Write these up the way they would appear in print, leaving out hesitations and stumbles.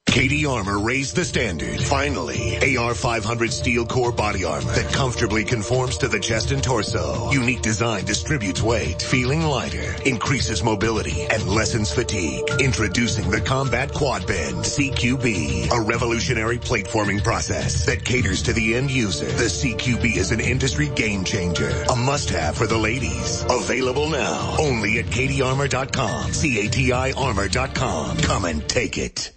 Katie Armor raised the standard. Finally, AR500 steel core body armor that comfortably conforms to the chest and torso. Unique design distributes weight, feeling lighter, increases mobility, and lessens fatigue. Introducing the Combat Quad Bend CQB, a revolutionary plate forming process that caters to the end user. The CQB is an industry game changer, a must-have for the ladies. Available now, only at katiearmor.com. CATI armor.com. Come and take it.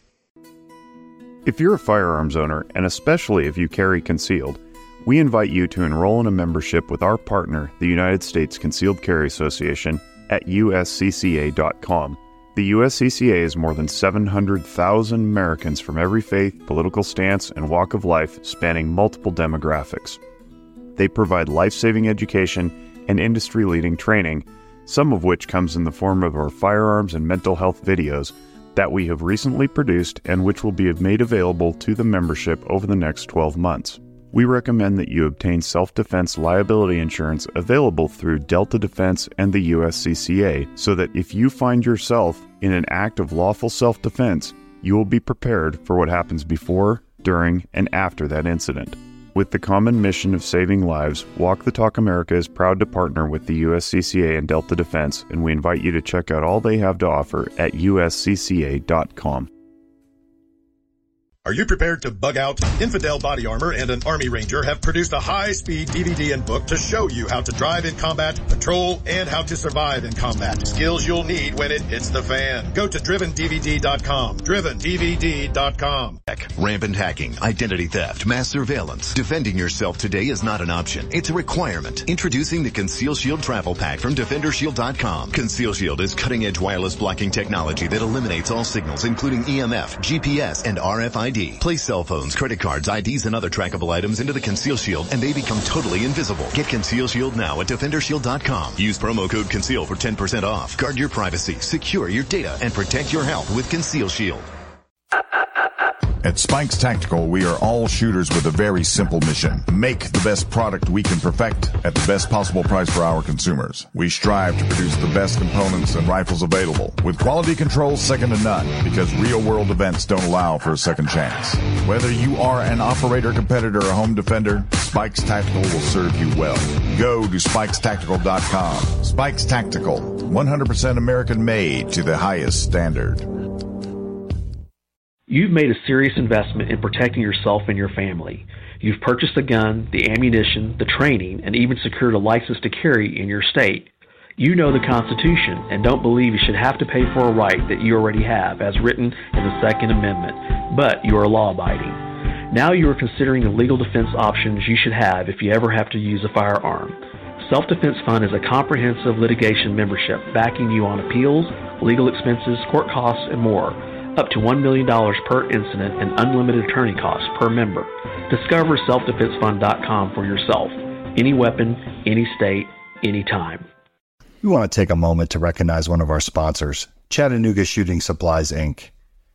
If you're a firearms owner, and especially if you carry concealed, we invite you to enroll in a membership with our partner, the United States Concealed Carry Association, at uscca.com. The USCCA is more than 700,000 Americans from every faith, political stance, and walk of life, spanning multiple demographics. They provide life-saving education and industry-leading training, some of which comes in the form of our firearms and mental health videos that we have recently produced and which will be made available to the membership over the next 12 months. We recommend that you obtain self-defense liability insurance available through Delta Defense and the USCCA so that if you find yourself in an act of lawful self-defense, you will be prepared for what happens before, during, and after that incident. With the common mission of saving lives, Walk the Talk America is proud to partner with the USCCA and Delta Defense, and we invite you to check out all they have to offer at uscca.com. Are you prepared to bug out? Infidel Body Armor and an Army Ranger have produced a high-speed DVD and book to show you how to drive in combat, patrol, and how to survive in combat. Skills you'll need when it hits the fan. Go to DrivenDVD.com. DrivenDVD.com. Rampant hacking, identity theft, mass surveillance. Defending yourself today is not an option. It's a requirement. Introducing the Conceal Shield Travel Pack from DefenderShield.com. Conceal Shield is cutting-edge wireless blocking technology that eliminates all signals, including EMF, GPS, and RFID. Place cell phones, credit cards, IDs, and other trackable items into the Conceal Shield, and they become totally invisible. Get Conceal Shield now at DefenderShield.com. Use promo code CONCEAL for 10% off. Guard your privacy, secure your data, and protect your health with Conceal Shield. At Spikes Tactical, we are all shooters with a very simple mission. Make the best product we can perfect at the best possible price for our consumers. We strive to produce the best components and rifles available, with quality control second to none, because real-world events don't allow for a second chance. Whether you are an operator, competitor, or home defender, Spikes Tactical will serve you well. Go to SpikesTactical.com. Spikes Tactical, 100% American-made to the highest standard. You've made a serious investment in protecting yourself and your family. You've purchased the gun, the ammunition, the training, and even secured a license to carry in your state. You know the Constitution and don't believe you should have to pay for a right that you already have, as written in the Second Amendment, but you are law-abiding. Now you are considering the legal defense options you should have if you ever have to use a firearm. Self-Defense Fund is a comprehensive litigation membership backing you on appeals, legal expenses, court costs, and more. Up to $1 million per incident and unlimited attorney costs per member. Discover selfdefensefund.com for yourself. Any weapon, any state, anytime. We want to take a moment to recognize one of our sponsors, Chattanooga Shooting Supplies, Inc.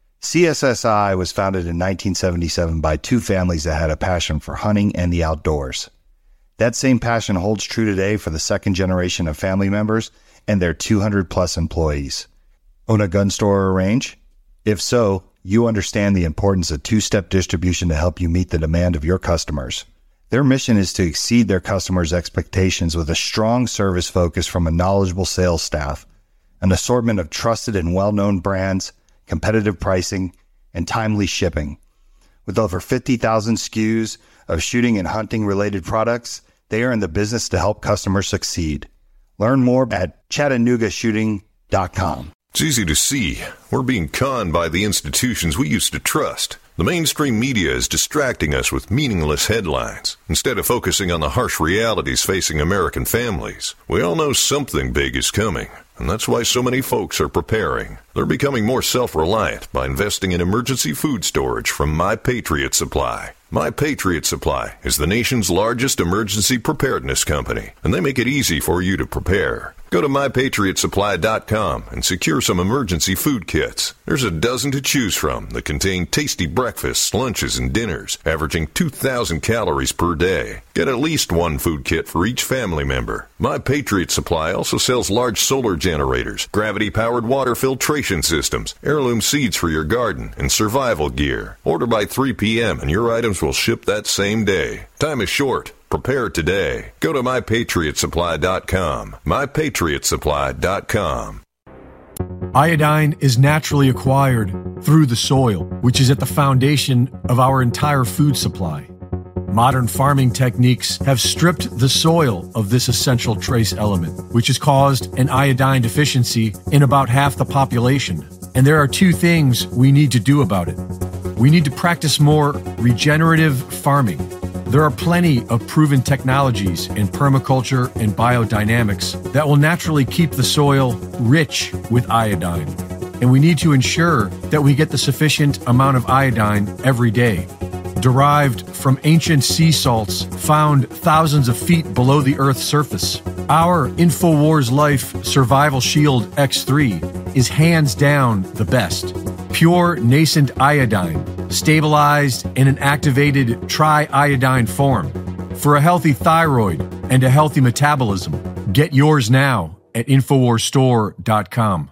CSSI was founded in 1977 by two families that had a passion for hunting and the outdoors. That same passion holds true today for the second generation of family members and their 200-plus employees. Own a gun store or range? If so, you understand the importance of two-step distribution to help you meet the demand of your customers. Their mission is to exceed their customers' expectations with a strong service focus from a knowledgeable sales staff, an assortment of trusted and well-known brands, competitive pricing, and timely shipping. With over 50,000 SKUs of shooting and hunting-related products, they are in the business to help customers succeed. Learn more at ChattanoogaShooting.com. It's easy to see. We're being conned by the institutions we used to trust. The mainstream media is distracting us with meaningless headlines instead of focusing on the harsh realities facing American families. We all know something big is coming, and that's why so many folks are preparing. They're becoming more self-reliant by investing in emergency food storage from My Patriot Supply. My Patriot Supply is the nation's largest emergency preparedness company, and they make it easy for you to prepare. Go to MyPatriotSupply.com and secure some emergency food kits. There's a dozen to choose from that contain tasty breakfasts, lunches, and dinners, averaging 2,000 calories per day. Get at least one food kit for each family member. My Patriot Supply also sells large solar generators, gravity-powered water filtration irrigation systems, heirloom seeds for your garden, and survival gear. Order by 3 p.m. and your items will ship that same day. Time is short. Prepare today. Go to MyPatriotSupply.com. MyPatriotSupply.com. Iodine is naturally acquired through the soil, which is at the foundation of our entire food supply. Modern farming techniques have stripped the soil of this essential trace element, which has caused an iodine deficiency in about half the population. And there are two things we need to do about it. We need to practice more regenerative farming. There are plenty of proven technologies in permaculture and biodynamics that will naturally keep the soil rich with iodine. And we need to ensure that we get the sufficient amount of iodine every day. Derived from ancient sea salts found thousands of feet below the Earth's surface. Our InfoWars Life Survival Shield X3 is hands down the best. Pure nascent iodine, stabilized in an activated triiodine form. For a healthy thyroid and a healthy metabolism, get yours now at InfoWarsStore.com.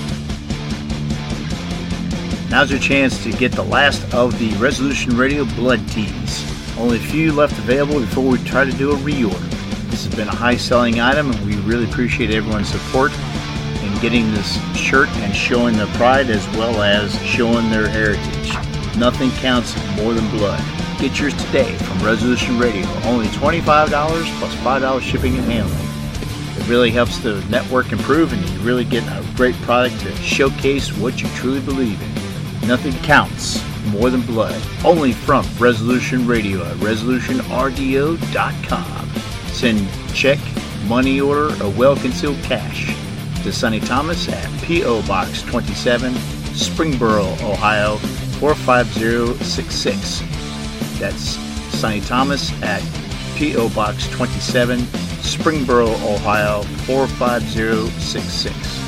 Now's your chance to get the last of the Resolution Radio blood teas. Only a few left available before we try to do a reorder. This has been a high-selling item, and we really appreciate everyone's support in getting this shirt and showing their pride as well as showing their heritage. Nothing counts more than blood. Get yours today from Resolution Radio. Only $25 plus $5 shipping and handling. It really helps the network improve, and you really get a great product to showcase what you truly believe in. Nothing counts more than blood. Only from Resolution Radio at resolutionrdo.com. Send check, money order, or well-concealed cash to Sonny Thomas at P.O. Box 27, Springboro, Ohio 45066. That's Sonny Thomas at P.O. Box 27, Springboro, Ohio 45066.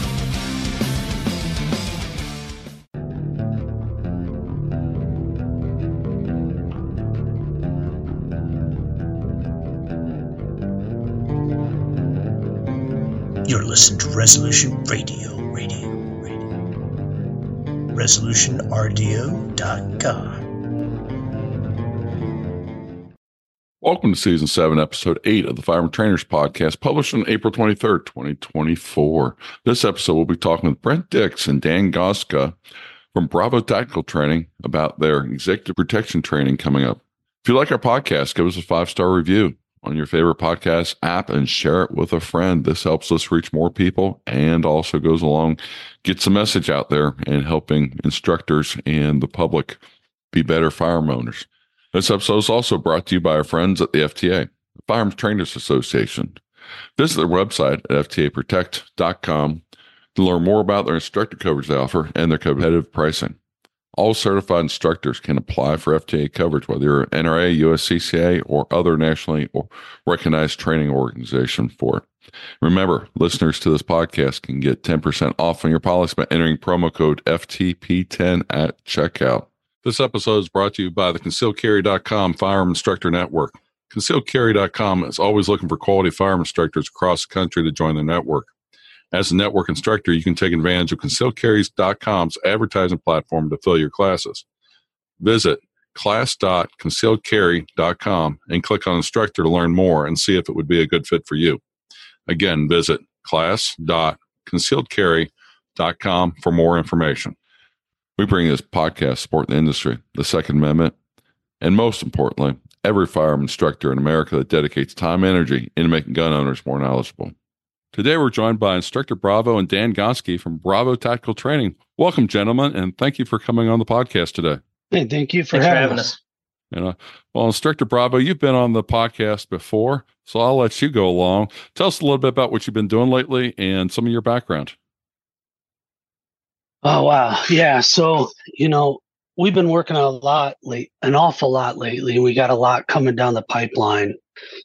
You're listening to Resolution Radio. ResolutionRDO.com. Welcome to Season 7, Episode 8 of the Firearm Trainers Podcast, published on April 23rd, 2024. This episode, we'll be talking with Brent Dix and Dan Goska from Bravo Tactical Training about their executive protection training coming up. If you like our podcast, give us a 5-star review on your favorite podcast app and share it with a friend. This helps us reach more people and also goes along, gets the message out there and helping instructors and the public be better firearm owners. This episode is also brought to you by our friends at the FTA, the Firearms Trainers Association. Visit their website at ftaprotect.com to learn more about their instructor coverage they offer and their competitive pricing. All certified instructors can apply for FTA coverage, whether you're an NRA, USCCA, or other nationally recognized training organization for it. Remember, listeners to this podcast can get 10% off on your policy by entering promo code FTP10 at checkout. This episode is brought to you by the ConcealCarry.com Firearm Instructor Network. ConcealCarry.com is always looking for quality firearm instructors across the country to join the network. As a network instructor, you can take advantage of ConcealCarry.com's advertising platform to fill your classes. Visit class.concealcarry.com and click on instructor to learn more and see if it would be a good fit for you. Again, visit class.concealcarry.com for more information. We bring this podcast support the industry, the Second Amendment, and most importantly, every firearm instructor in America that dedicates time and energy into making gun owners more knowledgeable. Today, we're joined by Instructor Bravo and Dan Gonski from Bravo Tactical Training. Welcome, gentlemen, and thank you for coming on the podcast today. Hey, thank you for having us. Well, Instructor Bravo, you've been on the podcast before, so I'll let you go along. Tell us a little bit about what you've been doing lately and some of your background. Oh, wow. Yeah. So, we've been working an awful lot lately. We got a lot coming down the pipeline.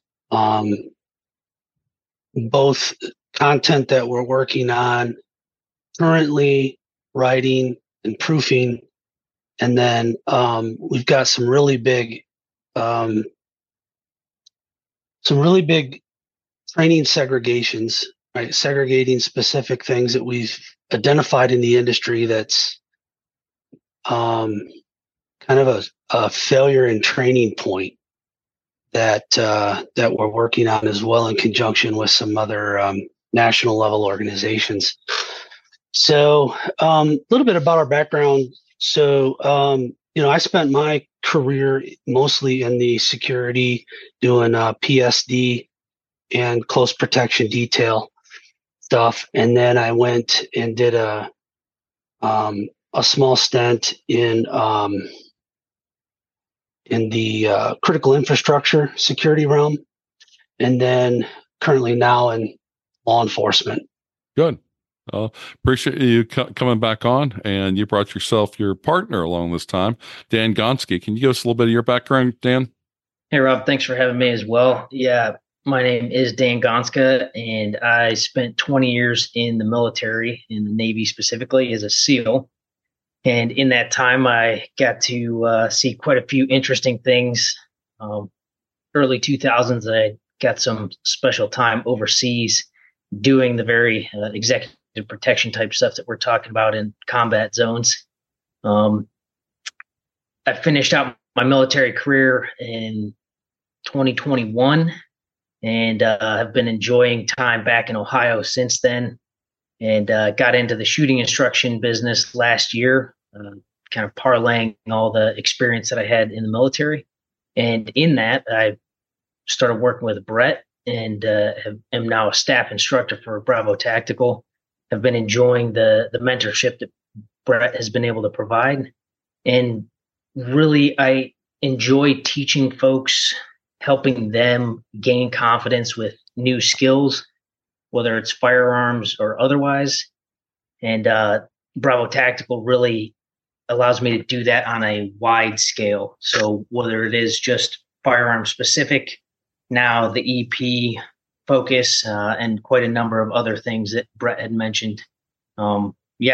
Both content that we're working on currently, writing and proofing, and then we've got some really big training segregations, right? Segregating specific things that we've identified in the industry that's kind of a failure in training point that we're working on as well, in conjunction with some other national level organizations. So a little bit about our background. So I spent my career mostly in the security, doing PSD and close protection detail stuff, and then I went and did a small stint in the critical infrastructure security realm, and then currently now in law enforcement. Good. Appreciate you coming back on, and you brought your partner along this time, Dan Gonski. Can you give us a little bit of your background, Dan? Hey, Rob. Thanks for having me as well. Yeah, my name is Dan Gonska, and I spent 20 years in the military, in the Navy specifically, as a SEAL. And in that time, I got to see quite a few interesting things. Early 2000s, I got some special time overseas doing the very executive protection type stuff that we're talking about in combat zones. I finished out my military career in 2021 and have been enjoying time back in Ohio since then, and got into the shooting instruction business last year, kind of parlaying all the experience that I had in the military. And in that, I started working with Brett and am now a staff instructor for Bravo Tactical. Have been enjoying the mentorship that Brett has been able to provide. And really, I enjoy teaching folks, helping them gain confidence with new skills, whether it's firearms or otherwise. And Bravo Tactical really allows me to do that on a wide scale. So whether it is just firearm specific, now the EP focus, and quite a number of other things that Brett had mentioned. I'm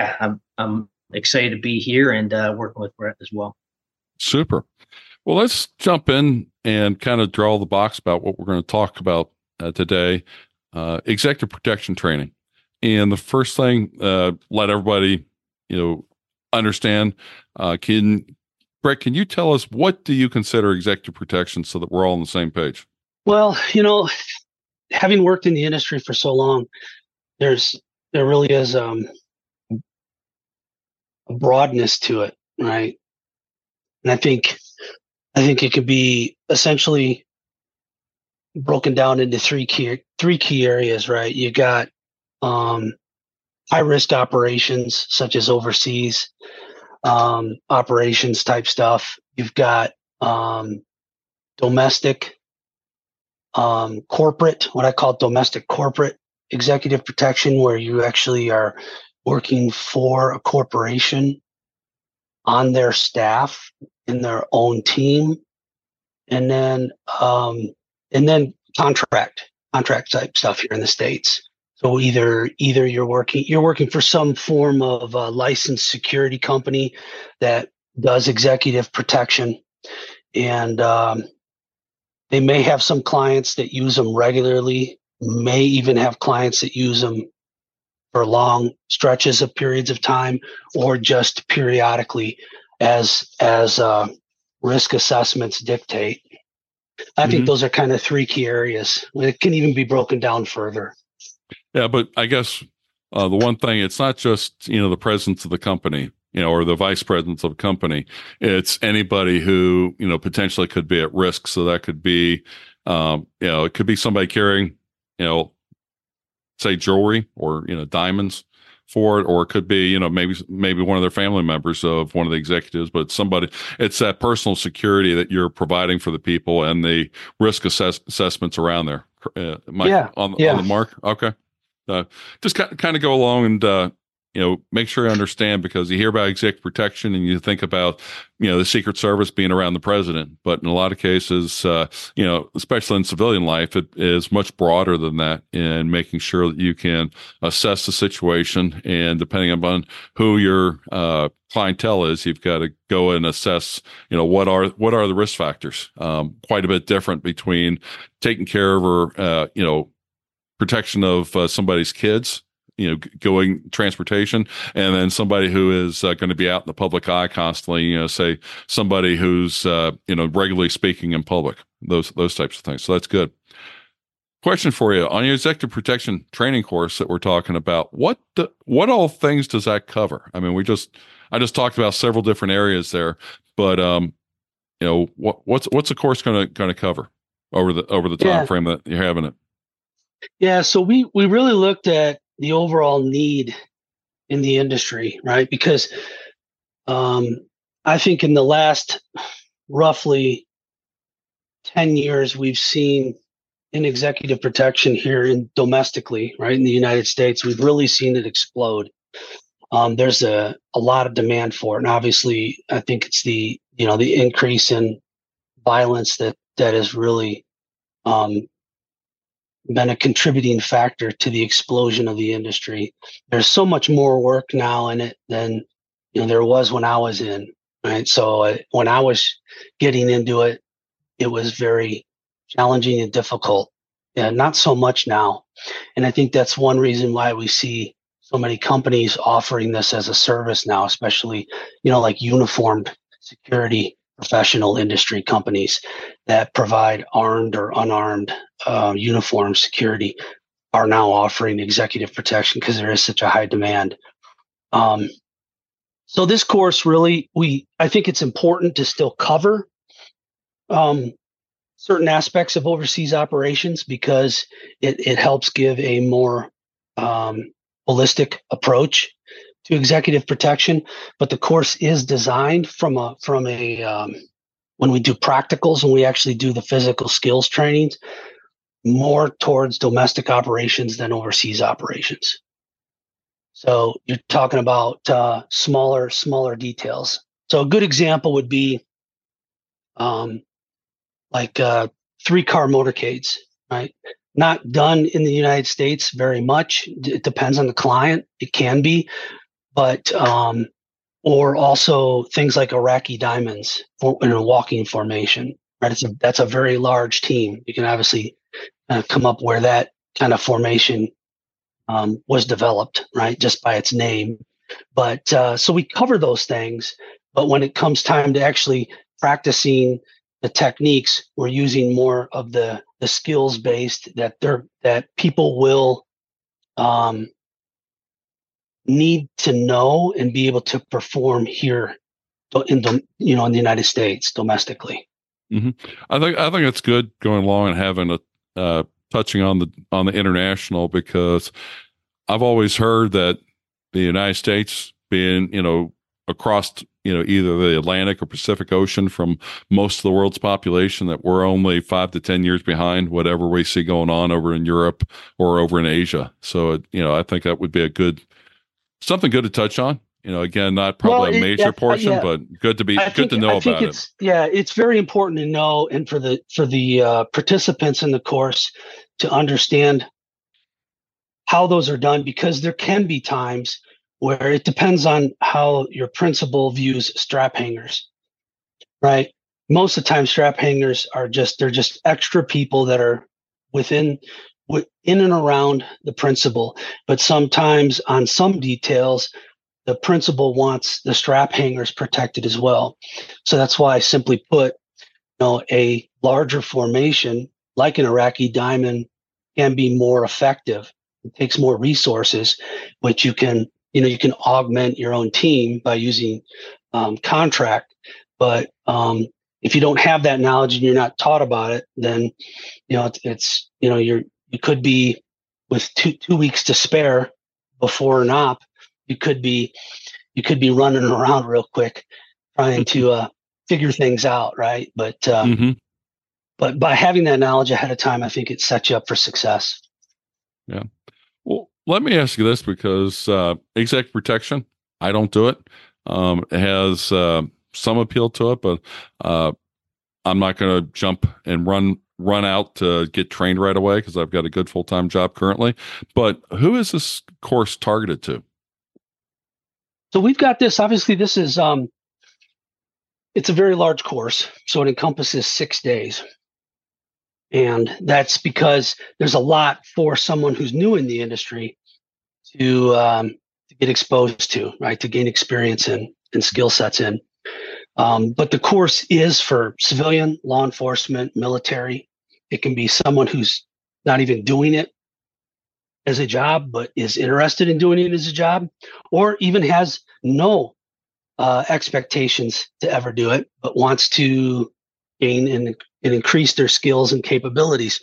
excited to be here and working with Brett as well. Super. Well, let's jump in and kind of draw the box about what we're going to talk about today, executive protection training. And the first thing, let everybody, understand. Brett, can you tell us, what do you consider executive protection so that we're all on the same page? Well, having worked in the industry for so long, there really is a broadness to it, right? And I think it could be essentially broken down into three key areas, right? You got high risk operations such as overseas operations type stuff. You've got domestic corporate, what I call domestic corporate executive protection, where you actually are working for a corporation on their staff in their own team, and then contract type stuff here in the States. So either you're working for some form of a licensed security company that does executive protection, and they may have some clients that use them regularly, may even have clients that use them for long stretches of periods of time, or just periodically as risk assessments dictate. I think those are kind of three key areas. It can even be broken down further. Yeah, but I guess the one thing, it's not just, the presidents of the company, or the vice presidents of a company. It's anybody who, potentially could be at risk. So that could be, it could be somebody carrying, say jewelry or, diamonds for it, or it could be, maybe one of their family members of one of the executives, but it's that personal security that you're providing for the people and the risk assessments around there. On the mark. Okay. Just kind of go along and, make sure you understand, because you hear about executive protection and you think about, the Secret Service being around the president. But in a lot of cases, especially in civilian life, it is much broader than that, in making sure that you can assess the situation. And depending upon who your clientele is, you've got to go and assess, what are the risk factors? Quite a bit different between taking care of or, protection of somebody's kids going transportation, and then somebody who is going to be out in the public eye constantly, say somebody who's, regularly speaking in public, those types of things. So that's good. Question for you on your executive protection training course that we're talking about. What all things does that cover? I mean, I just talked about several different areas there, but what's the course going to cover over the time frame that you're having it? Yeah, so we really looked at the overall need in the industry, right? Because I think in the last roughly 10 years, we've seen in executive protection here domestically, right, in the United States, we've really seen it explode. There's a lot of demand for it, and obviously, I think it's the increase in violence that has really been a contributing factor to the explosion of the industry. There's so much more work now in it than there was when I was in, right? So when I was getting into it, it was very challenging and difficult. Yeah, not so much now. And I think that's one reason why we see so many companies offering this as a service now, especially, like uniformed security professional industry companies that provide armed or unarmed uniform security are now offering executive protection because there is such a high demand. So this course really, I think it's important to still cover certain aspects of overseas operations because it helps give a more holistic approach to executive protection. But the course is designed from a when we do practicals and we actually do the physical skills trainings, more towards domestic operations than overseas operations. So you're talking about smaller details. So a good example would be like 3-car motorcades, right? Not done in the United States very much. It depends on the client. It can be, but or also things like Iraqi diamonds in a walking formation, right? That's a very large team. You can obviously come up where that kind of formation was developed, right? Just by its name. But so we cover those things. But when it comes time to actually practicing the techniques, we're using more of the skills based that people will need to know and be able to perform here in the United States domestically. Mm-hmm. I think it's good going along and having touching on the international, because I've always heard that the United States being across either the Atlantic or Pacific Ocean from most of the world's population, that we're only 5 to 10 years behind whatever we see going on over in Europe or over in Asia. So I think that would be something good to touch on. Again, not probably a major portion, but good to know about it. Yeah, it's very important to know, and for the participants in the course to understand how those are done, because there can be times where it depends on how your principal views strap hangers, right? Most of the time, strap hangers they're just extra people that are in and around the principal. But sometimes on some details, the principal wants the strap hangers protected as well. So that's why, simply put, a larger formation like an Iraqi diamond can be more effective. It takes more resources, which you can augment your own team by using contract. But if you don't have that knowledge and you're not taught about it, then you could be with two weeks to spare before an op. You could be running around real quick trying to figure things out, right? But but by having that knowledge ahead of time, I think it sets you up for success. Yeah. Well, let me ask you this, because executive protection, I don't do it. It has some appeal to it, but I'm not going to jump and run out to get trained right away, because I've got a good full-time job currently. But who is this course targeted to? So we've got this. Obviously, this is it's a very large course, so it encompasses 6 days. And that's because there's a lot for someone who's new in the industry to get exposed to, right? To gain experience and skill sets in. But the course is for civilian, law enforcement, military. It can be someone who's not even doing it as a job, but is interested in doing it as a job, or even has no expectations to ever do it, but wants to gain and increase their skills and capabilities.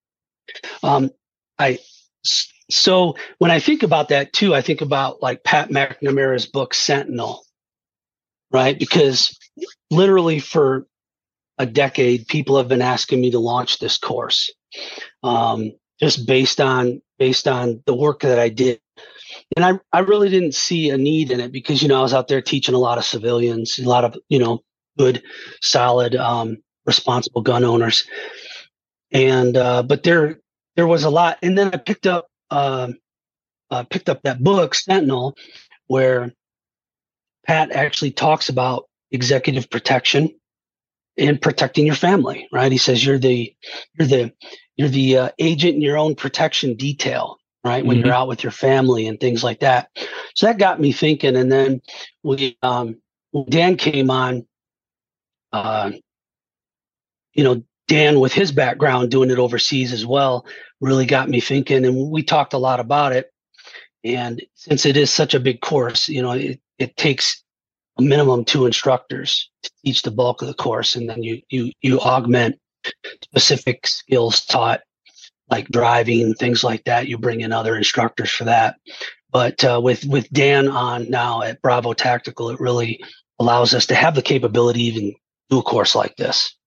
So when I think about that too, I think about like Pat McNamara's book Sentinel, right? Because literally for a decade, people have been asking me to launch this course, just based on the work that I did. And I really didn't see a need in it because, I was out there teaching a lot of civilians, a lot of, good, solid, responsible gun owners. And, but there was a lot. And then I picked up that book, Sentinel, where Pat actually talks about executive protection and protecting your family, right? He says you're the agent in your own protection detail, right? When you're out with your family and things like that. So that got me thinking. And then when Dan came on, Dan with his background doing it overseas as well, really got me thinking. And we talked a lot about it. And since it is such a big course, it takes a minimum 2 instructors to teach the bulk of the course. And then you augment specific skills taught, like driving, things like that. You bring in other instructors for that. But with Dan on now at Bravo Tactical, it really allows us to have the capability to even do a course like this.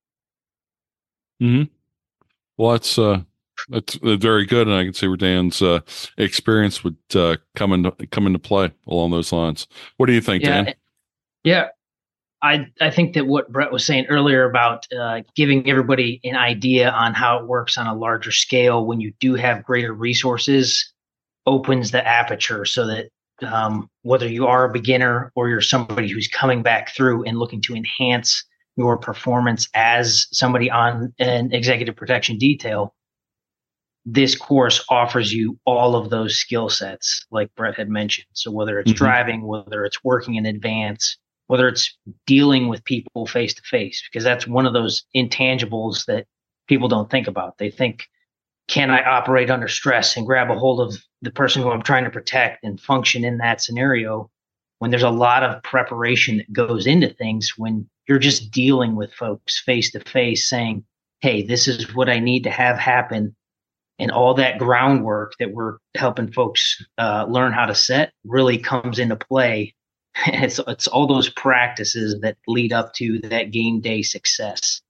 Well, that's very good, and I can see where Dan's experience would come into play along those lines. What do you think, Dan? Yeah, I think that what Brett was saying earlier about giving everybody an idea on how it works on a larger scale when you do have greater resources opens the aperture so that whether you are a beginner or you're somebody who's coming back through and looking to enhance your performance as somebody on an executive protection detail, this course offers you all of those skill sets, like Brett had mentioned. So whether it's driving, whether it's working in advance, whether it's dealing with people face to face, because that's one of those intangibles that people don't think about. They think, can I operate under stress and grab a hold of the person who I'm trying to protect and function in that scenario? When there's a lot of preparation that goes into things, when you're just dealing with folks face to face saying, hey, this is what I need to have happen. And all that groundwork that we're helping folks learn how to set really comes into play. It's all those practices that lead up to that game day success.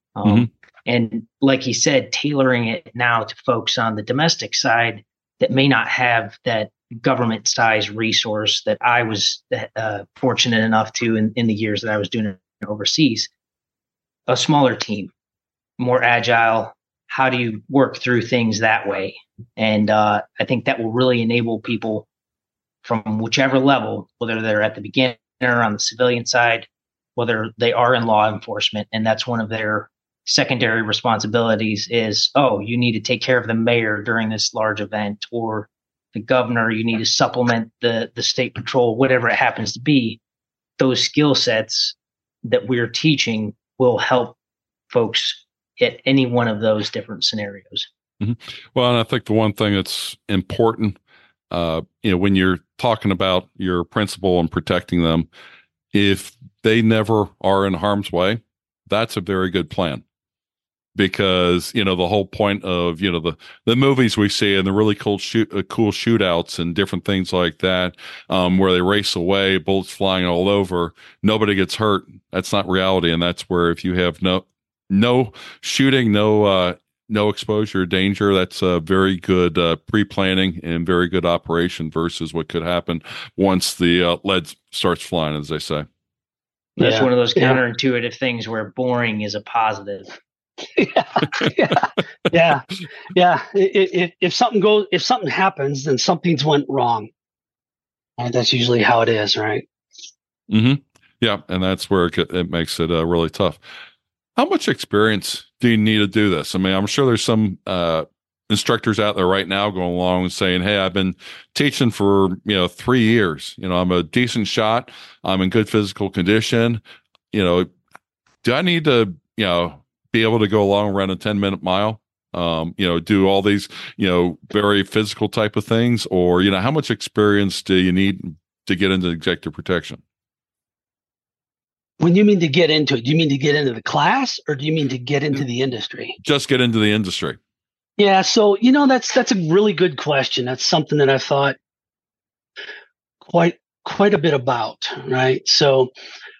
And like he said, tailoring it now to folks on the domestic side that may not have that government size resource that I was fortunate enough to in the years that I was doing it overseas. A smaller team, more agile. How do you work through things that way? And I think that will really enable people from whichever level, whether they're at the beginner on the civilian side, whether they are in law enforcement, and that's one of their secondary responsibilities is, you need to take care of the mayor during this large event, or the governor, you need to supplement the state patrol, whatever it happens to be. Those skill sets that we're teaching will help folks at any one of those different scenarios. Well, and I think the one thing that's important, when you're talking about your principal and protecting them, if they never are in harm's way, that's a very good plan. Because, the whole point of, the movies we see and the really cool shootouts and different things like that, where they race away, bullets flying all over, nobody gets hurt. That's not reality. And that's where if you have no shooting, no exposure, danger, that's a very good pre-planning and very good operation versus what could happen once the lead starts flying, as they say. That's one of those counterintuitive things where boring is a positive. Yeah. If something happens, then something's went wrong. And that's usually how it is, right? Yeah, and that's where it makes it really tough. How much experience do you need to do this? I mean, I'm sure there's some instructors out there right now going along and saying, hey, I've been teaching for 3 years. I'm a decent shot. I'm in good physical condition. Do I need to be able to go along around a 10-minute mile? Do all these very physical type of things, or how much experience do you need to get into executive protection? When you mean to get into it, do you mean to get into the class, or do you mean to get into the industry? Just get into the industry. Yeah. So, that's a really good question. That's something that I've thought quite a bit about, right? So,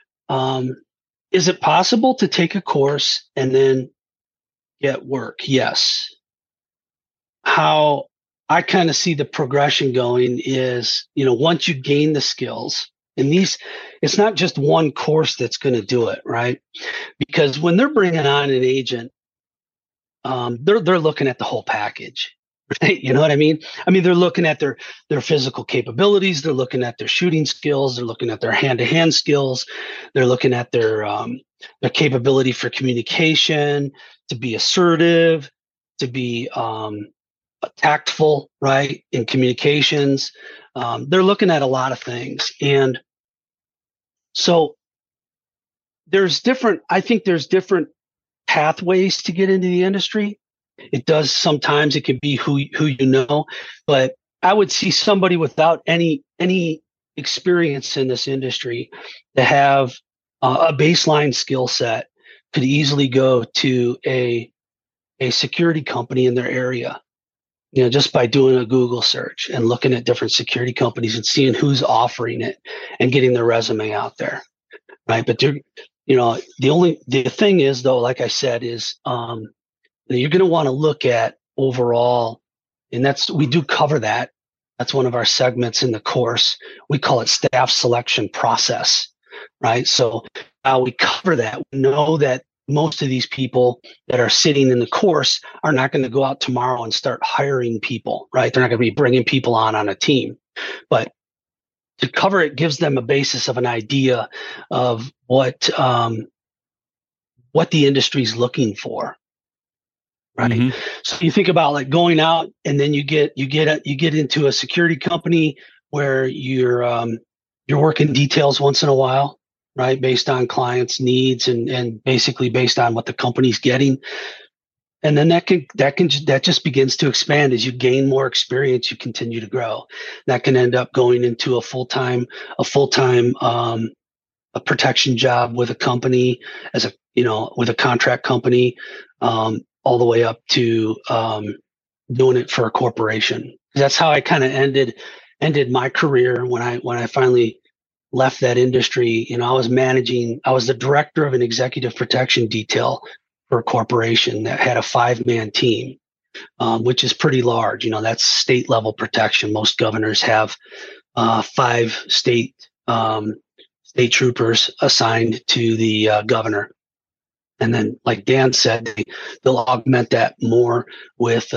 is it possible to take a course and then get work? Yes. How I kind of see the progression going is, once you gain the skills, and it's not just one course that's going to do it, right? Because when they're bringing on an agent, they're looking at the whole package, right? You know what I mean? They're looking at their physical capabilities. They're looking at their shooting skills. They're looking at their hand-to-hand skills. They're looking at their capability for communication, to be assertive, to be tactful, right, in communications. They're looking at a lot of things. And so I think there's different pathways to get into the industry. Sometimes it can be who you know, but I would see somebody without any experience in this industry to have a baseline skill set could easily go to a security company in their area, just by doing a Google search and looking at different security companies and seeing who's offering it and getting their resume out there, right? But the thing is, though, like I said, is you're going to want to look at overall, and we do cover that. That's one of our segments in the course. We call it staff selection process, right? So we cover that. We know that most of these people that are sitting in the course are not going to go out tomorrow and start hiring people, right? They're not going to be bringing people on a team. But to cover it gives them a basis of an idea of what the industry is looking for, right? Mm-hmm. So you think about like going out, and then you get into a security company where you're working details once in a while, right? Based on clients' needs and basically based on what the company's getting. And then that just begins to expand as you gain more experience. You continue to grow. That can end up going into a full-time protection job with a company with a contract company, all the way up to doing it for a corporation. That's how I kind of ended my career when I finally left that industry. I was the director of an executive protection detail for a corporation that had a 5-man team, which is pretty large. That's state level protection. Most governors have 5 state troopers assigned to the governor. And then, like Dan said, they'll augment that more with,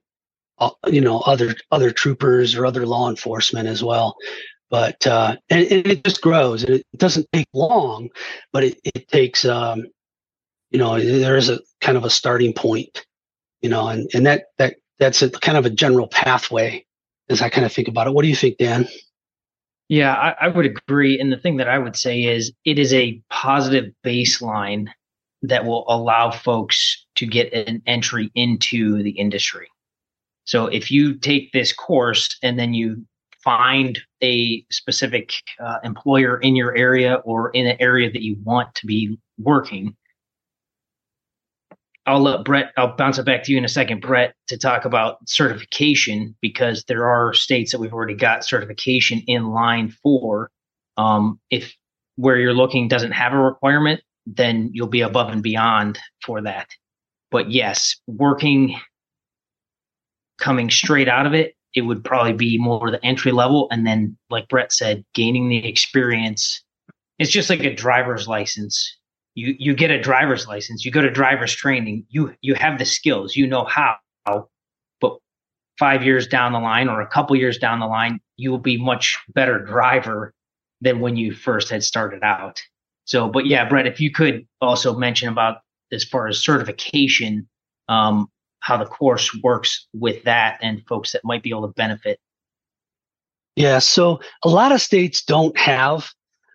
other troopers or other law enforcement as well. But and it just grows. It doesn't take long, but it takes there is a kind of a starting point, and that's a kind of a general pathway as I kind of think about it. What do you think, Dan? Yeah, I would agree. And the thing that I would say is it is a positive baseline that will allow folks to get an entry into the industry. So if you take this course and then you find a specific employer in your area or in an area that you want to be working, I'll bounce it back to you in a second, Brett, to talk about certification, because there are states that we've already got certification in line for. If where you're looking doesn't have a requirement, then you'll be above and beyond for that. But yes, coming straight out of it, it would probably be more the entry level. And then, like Brett said, gaining the experience. It's just like a driver's license. You get a driver's license, you go to driver's training, you have the skills, how, but 5 years down the line or a couple years down the line, you will be much better driver than when you first had started out. So, but yeah, Brett, if you could also mention about as far as certification, how how the course works with that and folks that might be able to benefit. Yeah, so a lot of states don't have,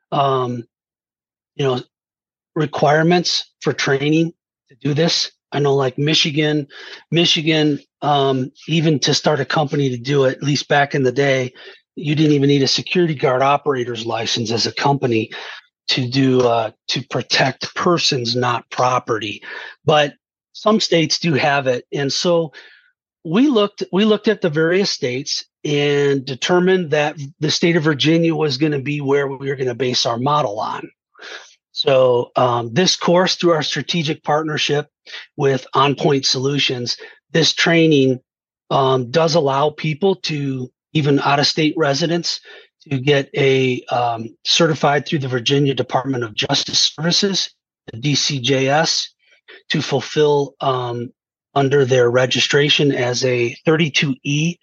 requirements for training to do this. I know, like Michigan, even to start a company to do it, at least back in the day, you didn't even need a security guard operator's license as a company to do to protect persons, not property. But some states do have it, and so we looked at the various states and determined that the state of Virginia was going to be where we were going to base our model on. So this course, through our strategic partnership with OnPoint Solutions, this training does allow people to, even out-of-state residents, to get a certified through the Virginia Department of Justice Services, the DCJS, to fulfill under their registration as a 32E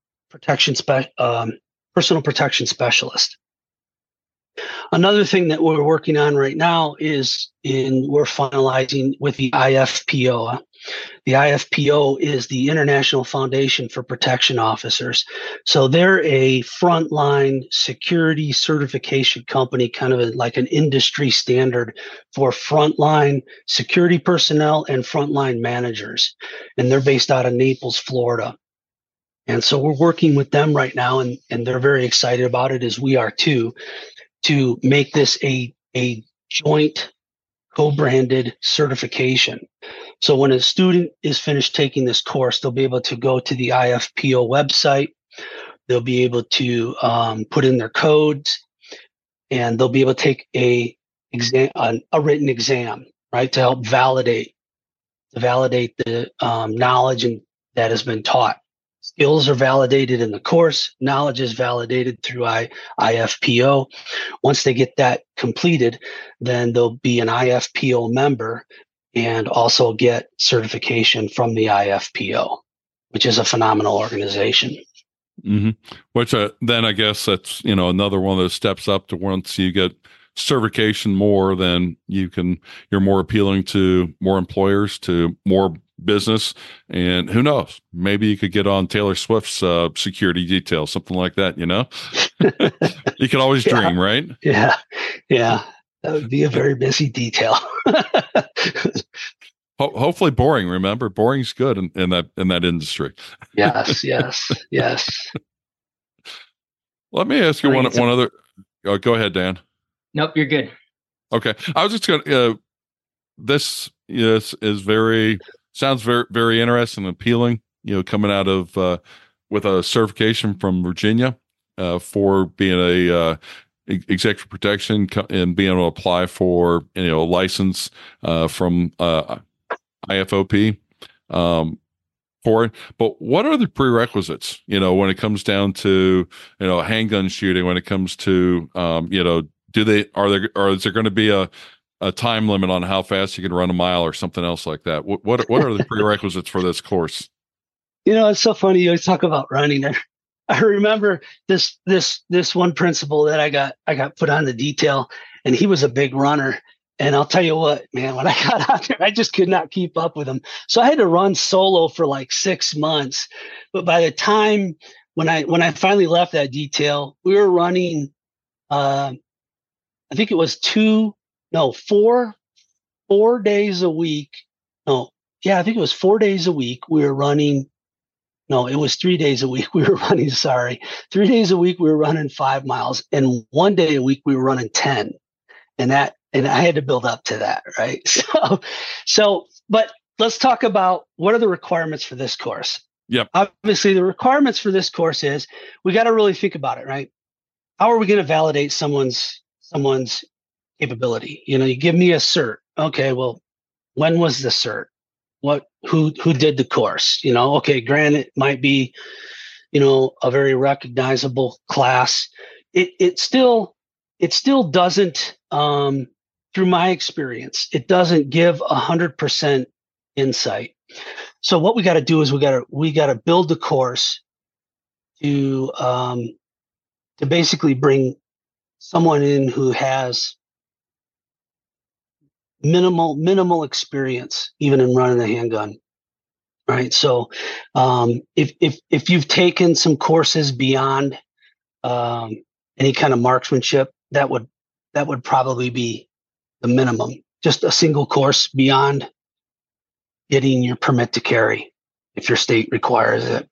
personal protection specialist. Another thing that we're working on right now is we're finalizing with the IFPO. The IFPO is the International Foundation for Protection Officers. So they're a frontline security certification company, kind of like an industry standard for frontline security personnel and frontline managers. And they're based out of Naples, Florida. And so we're working with them right now, and they're very excited about it, as we are too, to make this a joint co-branded certification. So when a student is finished taking this course, they'll be able to go to the IFPO website. They'll be able to put in their codes, and they'll be able to take a written exam, right, to help validate the knowledge that has been taught. Skills are validated in the course. Knowledge is validated through IFPO. Once they get that completed, then they'll be an IFPO member and also get certification from the IFPO, which is a phenomenal organization. Mm-hmm. Which then I guess that's, another one of those steps up to once you get certification more, then you're more appealing to more employers, to more business, and who knows, maybe you could get on Taylor Swift's security detail, something like that. You can always dream, right? Yeah, that would be a very busy detail. Hopefully boring. Remember, boring's good in that industry. Yes. Let me ask you one other. Oh, go ahead, Dan. Nope, you're good. Okay, I was just going to. This is sounds very, very interesting and appealing, coming out of with a certification from Virginia for being a executive protection and being able to apply for a license from IFOP for it. But what are the prerequisites, when it comes down to, handgun shooting, when it comes to, is there going to be a time limit on how fast you can run a mile or something else like that? What are the prerequisites for this course? It's so funny you always talk about running. I remember this one principal that I got put on the detail, and he was a big runner. And I'll tell you what, man, when I got out there, I just could not keep up with him. So I had to run solo for like 6 months. But by the time when I finally left that detail, we were running, I think it was 4 days a week. I think it was 4 days a week. We were running. No, it was 3 days a week. We were running. 3 days a week. We were running 5 miles, and 1 day a week we were running 10. And I had to build up to that, right? But let's talk about what are the requirements for this course. Yep. Obviously, the requirements for this course is we got to really think about it, right? How are we going to validate someone's capability? You give me a cert. Okay, well, when was the cert? Who did the course? Okay, granted, it might be, a very recognizable class. It still doesn't, through my experience, it doesn't give 100% insight. So what we got to do is we got to build the course to basically bring someone in who has minimal experience, even in running a handgun. right? So if you've taken some courses beyond any kind of marksmanship, that would probably be the minimum. Just a single course beyond getting your permit to carry, if your state requires it.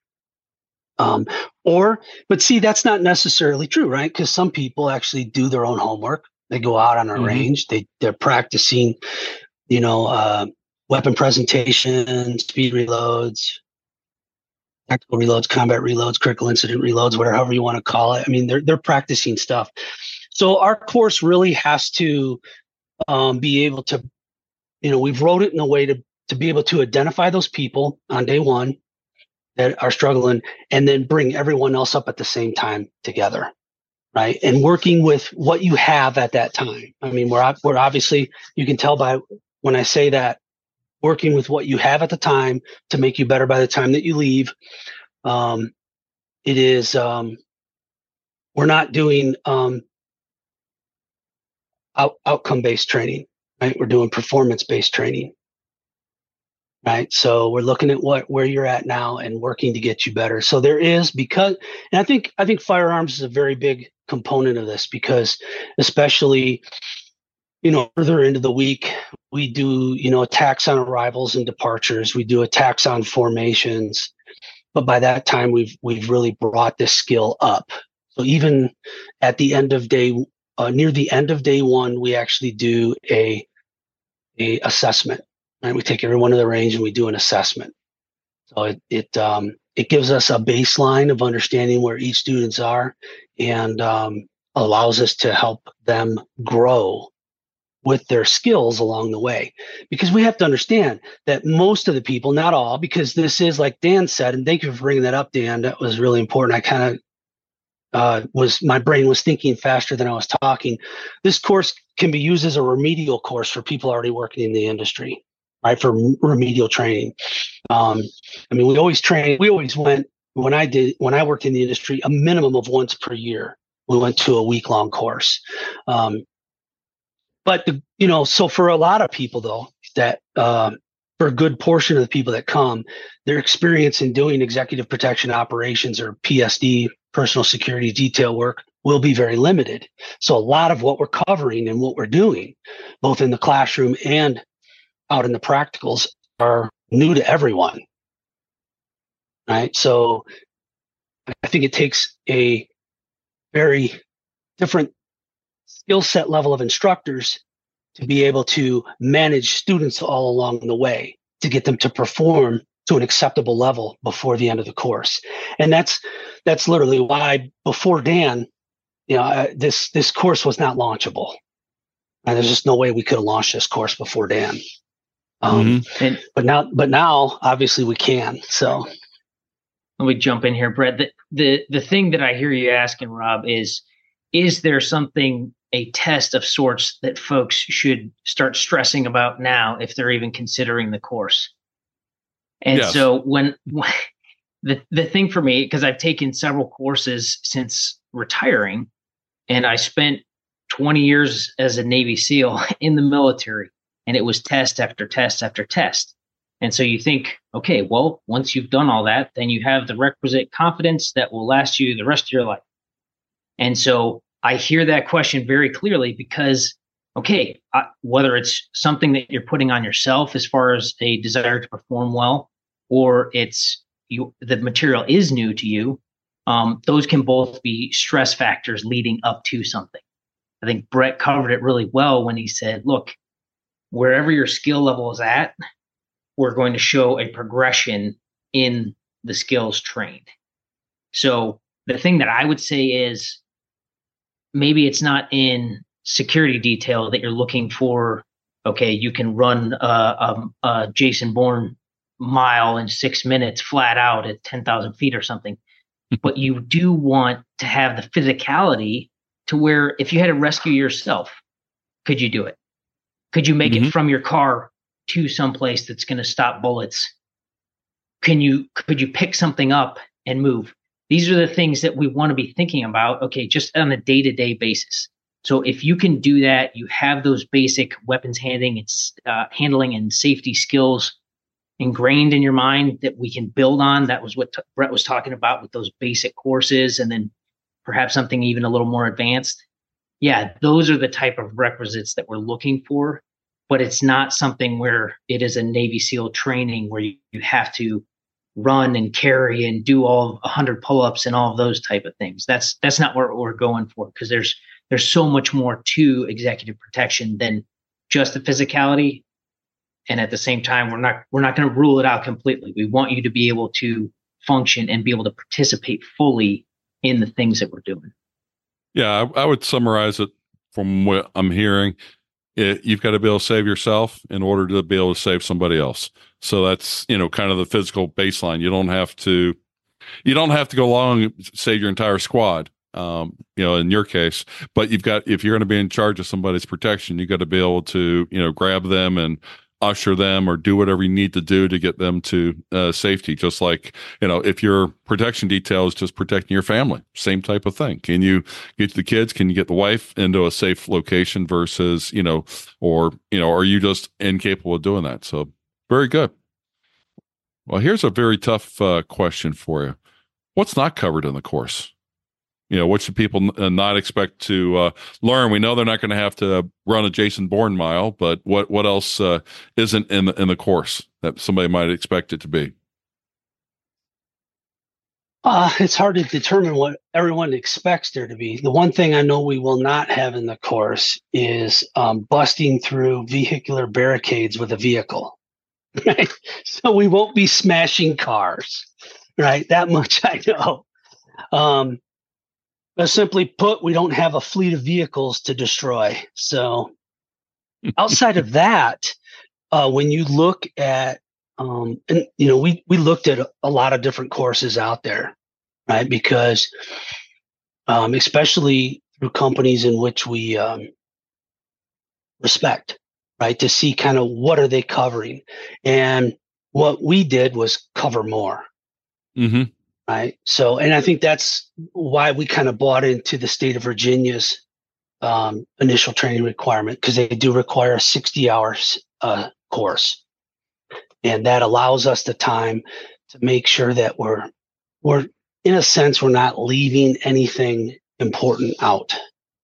But see, that's not necessarily true, right? Because some people actually do their own homework. They go out on a range. They're practicing, weapon presentation, speed reloads, tactical reloads, combat reloads, critical incident reloads, however you want to call it. I mean, they're practicing stuff. So our course really has to be able to, we've wrote it in a way to be able to identify those people on day one that are struggling, and then bring everyone else up at the same time together, right? And working with what you have at that time. I mean, we're obviously, you can tell by when I say that, working with what you have at the time to make you better by the time that you leave. It is, we're not doing outcome-based training, right? We're doing performance-based training. Right. So we're looking at where you're at now and working to get you better. So there is, and I think firearms is a very big component of this, because especially, further into the week, we do, attacks on arrivals and departures. We do attacks on formations. But by that time, we've really brought this skill up. So even at the end of near the end of day one, we actually do a assessment. Right, we take everyone to the range and we do an assessment. So it gives us a baseline of understanding where each students are, and allows us to help them grow with their skills along the way. Because we have to understand that most of the people, not all, because this is like Dan said, and thank you for bringing that up, Dan. That was really important. I kind of my brain was thinking faster than I was talking. This course can be used as a remedial course for people already working in the industry. Right, for remedial training. I mean, we always went, when I worked in the industry, a minimum of once per year, we went to a week-long course. But so for a lot of people though, that for a good portion of the people that come, their experience in doing executive protection operations or PSD, personal security detail work, will be very limited. So a lot of what we're covering and what we're doing, both in the classroom and out in the practicals, are new to everyone, right? So I think it takes a very different skill set level of instructors to be able to manage students all along the way to get them to perform to an acceptable level before the end of the course. And that's literally why before Dan, this course was not launchable. And there's just no way we could have launched this course before Dan. But now obviously we can. So let me jump in here, Brett. The thing that I hear you asking, Rob, is there something, a test of sorts that folks should start stressing about now if they're even considering the course? And yes. So when the thing for me, because I've taken several courses since retiring, and I spent 20 years as a Navy SEAL in the military. And it was test after test after test. And so you think, okay, well, once you've done all that, then you have the requisite confidence that will last you the rest of your life. And so I hear that question very clearly because, okay, whether it's something that you're putting on yourself as far as a desire to perform well, or it's the material is new to you, those can both be stress factors leading up to something. I think Brett covered it really well when he said, look, wherever your skill level is at, we're going to show a progression in the skills trained. So the thing that I would say is maybe it's not in security detail that you're looking for, okay, you can run a Jason Bourne mile in 6 minutes flat out at 10,000 feet or something. But you do want to have the physicality to where if you had to rescue yourself, could you do it? Could you make it from your car to someplace that's going to stop bullets? Could you pick something up and move? These are the things that we want to be thinking about, okay, just on a day-to-day basis. So if you can do that, you have those basic weapons handling and safety skills ingrained in your mind that we can build on. That was what Brett was talking about with those basic courses, and then perhaps something even a little more advanced. Yeah, those are the type of requisites that we're looking for, but it's not something where it is a Navy SEAL training where you have to run and carry and do all 100 pull-ups and all of those type of things. That's not what we're going for, because there's so much more to executive protection than just the physicality. And at the same time, we're not going to rule it out completely. We want you to be able to function and be able to participate fully in the things that we're doing. Yeah, I would summarize it from what I'm hearing. You've got to be able to save yourself in order to be able to save somebody else. So that's, kind of the physical baseline. You don't have to go along and save your entire squad, in your case, but if you're going to be in charge of somebody's protection, you got to be able to, grab them and usher them or do whatever you need to do to get them to safety. Just like, if your protection detail is just protecting your family, same type of thing. Can you get the kids? Can you get the wife into a safe location versus, or are you just incapable of doing that? So very good. Well, here's a very tough question for you. What's not covered in the course? What should people not expect to learn? We know they're not going to have to run a Jason Bourne mile, but what else isn't in the course that somebody might expect it to be? It's hard to determine what everyone expects there to be. The one thing I know we will not have in the course is busting through vehicular barricades with a vehicle. Right? So we won't be smashing cars, right? That much I know. But simply put, we don't have a fleet of vehicles to destroy. So outside of that, when you look at, we looked at a lot of different courses out there, right? Because especially through companies in which we respect, right? To see kind of what are they covering. And what we did was cover more. Mm-hmm. Right. So, and I think that's why we kind of bought into the state of Virginia's initial training requirement, because they do require a 60 hours course. And that allows us the time to make sure that we're in a sense, we're not leaving anything important out.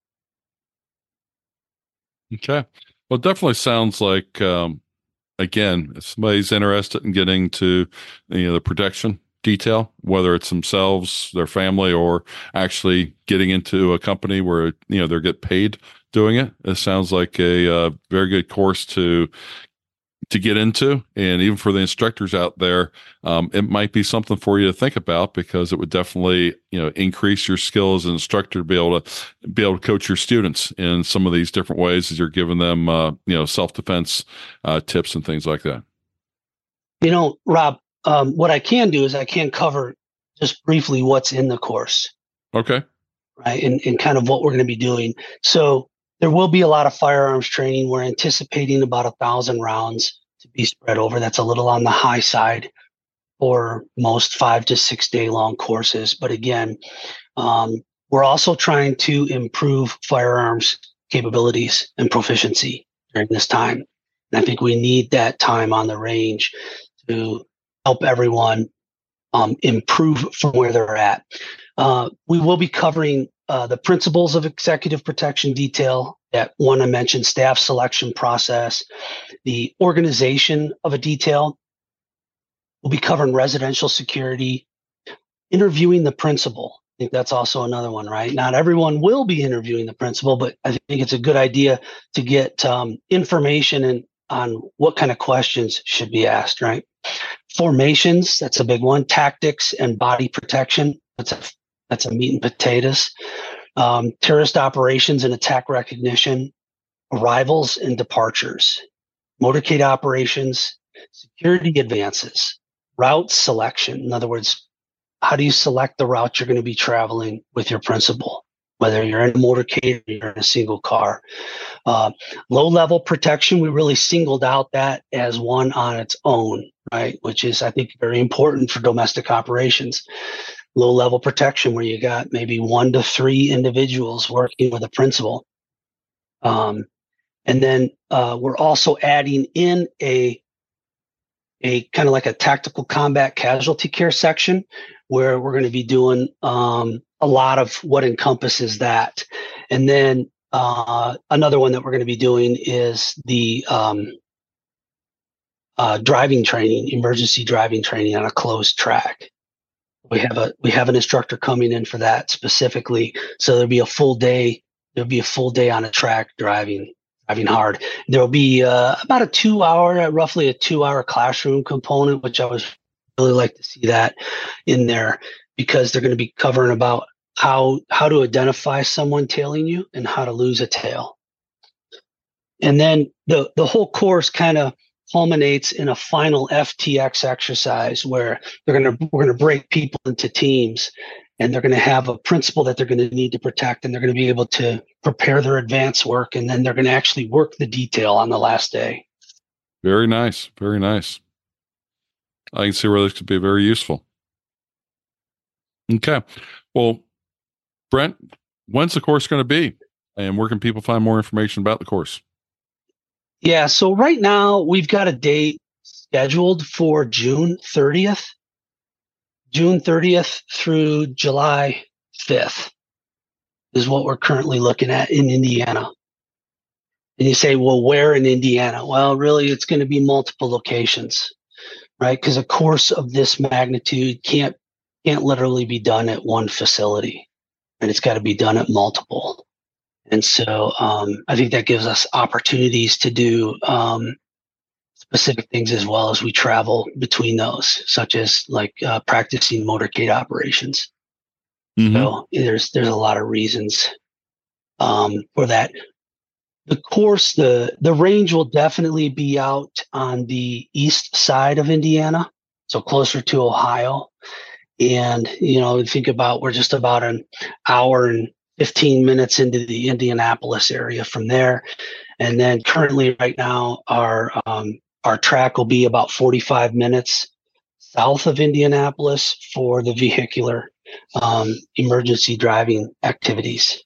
Okay. Well, it definitely sounds like, again, if somebody's interested in getting to the protection detail, whether it's themselves, their family, or actually getting into a company where they get paid doing it, it sounds like a very good course to get into. And even for the instructors out there, it might be something for you to think about, because it would definitely increase your skill as an instructor to be able to coach your students in some of these different ways as you're giving them self-defense tips and things like that. Rob, what I can do is I can cover just briefly what's in the course. Okay. Right. And kind of what we're going to be doing. So there will be a lot of firearms training. We're anticipating about 1,000 rounds to be spread over. That's a little on the high side for most 5 to 6 day long courses. But again, we're also trying to improve firearms capabilities and proficiency during this time. And I think we need that time on the range to help everyone improve from where they're at. We will be covering the principles of executive protection detail, that one I mentioned, staff selection process, the organization of a detail. We'll be covering residential security, interviewing the principal. I think that's also another one, right? Not everyone will be interviewing the principal, but I think it's a good idea to get information on what kind of questions should be asked, right? Formations, that's a big one. Tactics and body protection, that's a meat and potatoes. Terrorist operations and attack recognition, arrivals and departures, motorcade operations, security advances, route selection. In other words, how do you select the route you're going to be traveling with your principal, whether you're in a motorcade or you're in a single car. Low-level protection, we really singled out that as one on its own, right? Which is, I think, very important for domestic operations. Low-level protection, where you got maybe 1 to 3 individuals working with a principal. And then we're also adding in a a kind of like a tactical combat casualty care section where we're going to be doing a lot of what encompasses that. And then another one that we're going to be doing is the driving training, emergency driving training on a closed track. We have an instructor coming in for that specifically. So there'll be a full day. There'll be a full day on a track driving hard. There'll be about roughly a 2-hour classroom component, which I would really like to see that in there, because they're going to be covering about how to identify someone tailing you and how to lose a tail. And then the whole course kind of culminates in a final FTX exercise where we're going to break people into teams, and they're going to have a principle that they're going to need to protect, and they're going to be able to prepare their advance work, and then they're going to actually work the detail on the last day. Very nice. Very nice. I can see where this could be very useful. Okay. Well, Brent, when's the course going to be, and where can people find more information about the course? Yeah, so right now we've got a date scheduled for June 30th through July 5th is what we're currently looking at in Indiana. And you say, well, where in Indiana? Well, really, it's going to be multiple locations, right? Because a course of this magnitude can't literally be done at one facility, and it's got to be done at multiple. And so I think that gives us opportunities to do specific things as well as we travel between those, such as like practicing motorcade operations. Mm-hmm. So there's a lot of reasons for that. The course, the range will definitely be out on the east side of Indiana, so closer to Ohio. And, think about, we're just about an hour and 15 minutes into the Indianapolis area from there. And then currently right now, our track will be about 45 minutes south of Indianapolis for the vehicular emergency driving activities.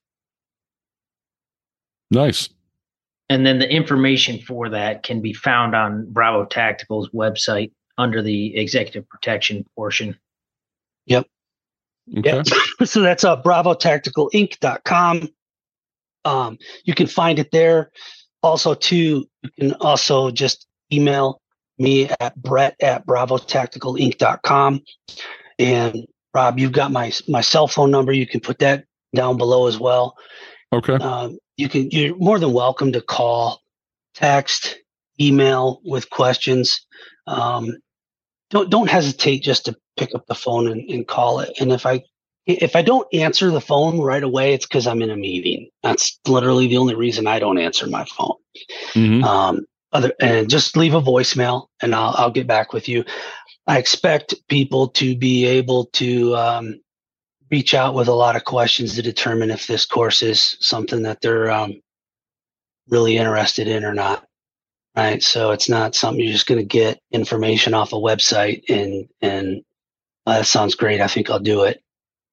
Nice. And then the information for that can be found on Bravo Tactical's website under the executive protection portion. Yep. Okay. Yep. So that's bravotacticalinc.com. You can find it there. Also, too, you can also just email me at brett@bravotacticalinc.com. And Rob, you've got my cell phone number. You can put that down below as well. Okay. You're more than welcome to call, text, email with questions. Don't hesitate just to pick up the phone and call it. And if I don't answer the phone right away, it's because I'm in a meeting. That's literally the only reason I don't answer my phone. Mm-hmm. And just leave a voicemail, and I'll get back with you. I expect people to be able to reach out with a lot of questions to determine if this course is something that they're really interested in or not. Right. So it's not something you're just going to get information off a website and that sounds great. I think I'll do it.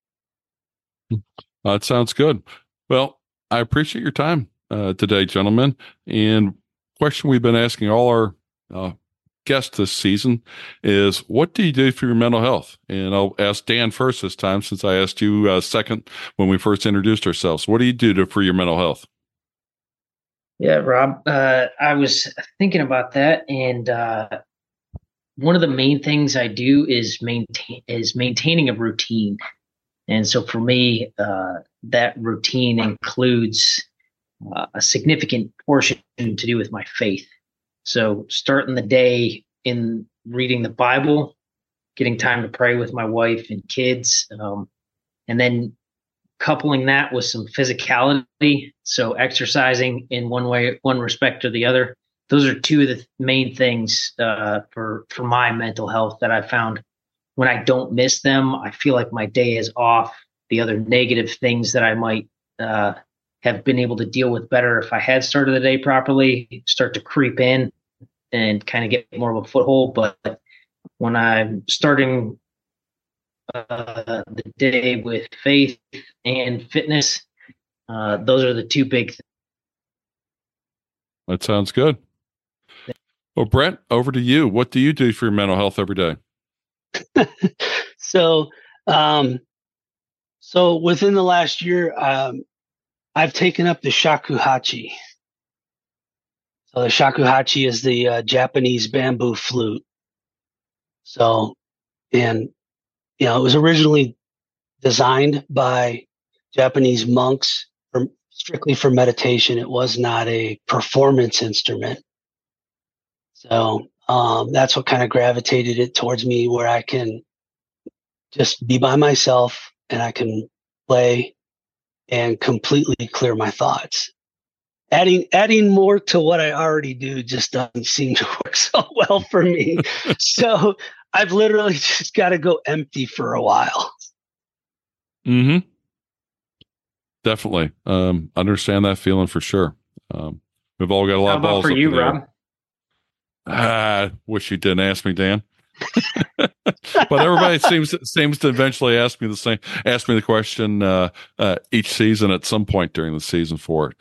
That sounds good. Well, I appreciate your time today, gentlemen. And question we've been asking all our guests this season is, what do you do for your mental health? And I'll ask Dan first this time, since I asked you second when we first introduced ourselves. What do you do for your mental health? Yeah, Rob, I was thinking about that, and one of the main things I do is maintaining a routine. And so for me, that routine includes a significant portion to do with my faith. So starting the day in reading the Bible, getting time to pray with my wife and kids, and then coupling that with some physicality, so exercising in one respect or the other. Those are two of the main things for my mental health that I found. When I don't miss them, I feel like my day is off. The other negative things that I might have been able to deal with better if I had started the day properly start to creep in and kind of get more of a foothold. But when I'm starting the day with faith and fitness, those are the two big things. That sounds good. Well, Brent, over to you. What do you do for your mental health every day? So within the last year, I've taken up the shakuhachi. So the shakuhachi is the Japanese bamboo flute. So, and it was originally designed by Japanese monks strictly for meditation. It was not a performance instrument. So that's what kind of gravitated it towards me, where I can just be by myself and I can play and completely clear my thoughts. Adding more to what I already do just doesn't seem to work so well for me. So I've literally just got to go empty for a while. Mm-hmm. Definitely. Understand that feeling for sure. We've all got a lot of balls. How about for you, Rob? I wish you didn't ask me, Dan. But everybody seems to eventually ask me the question each season at some point during the season for it.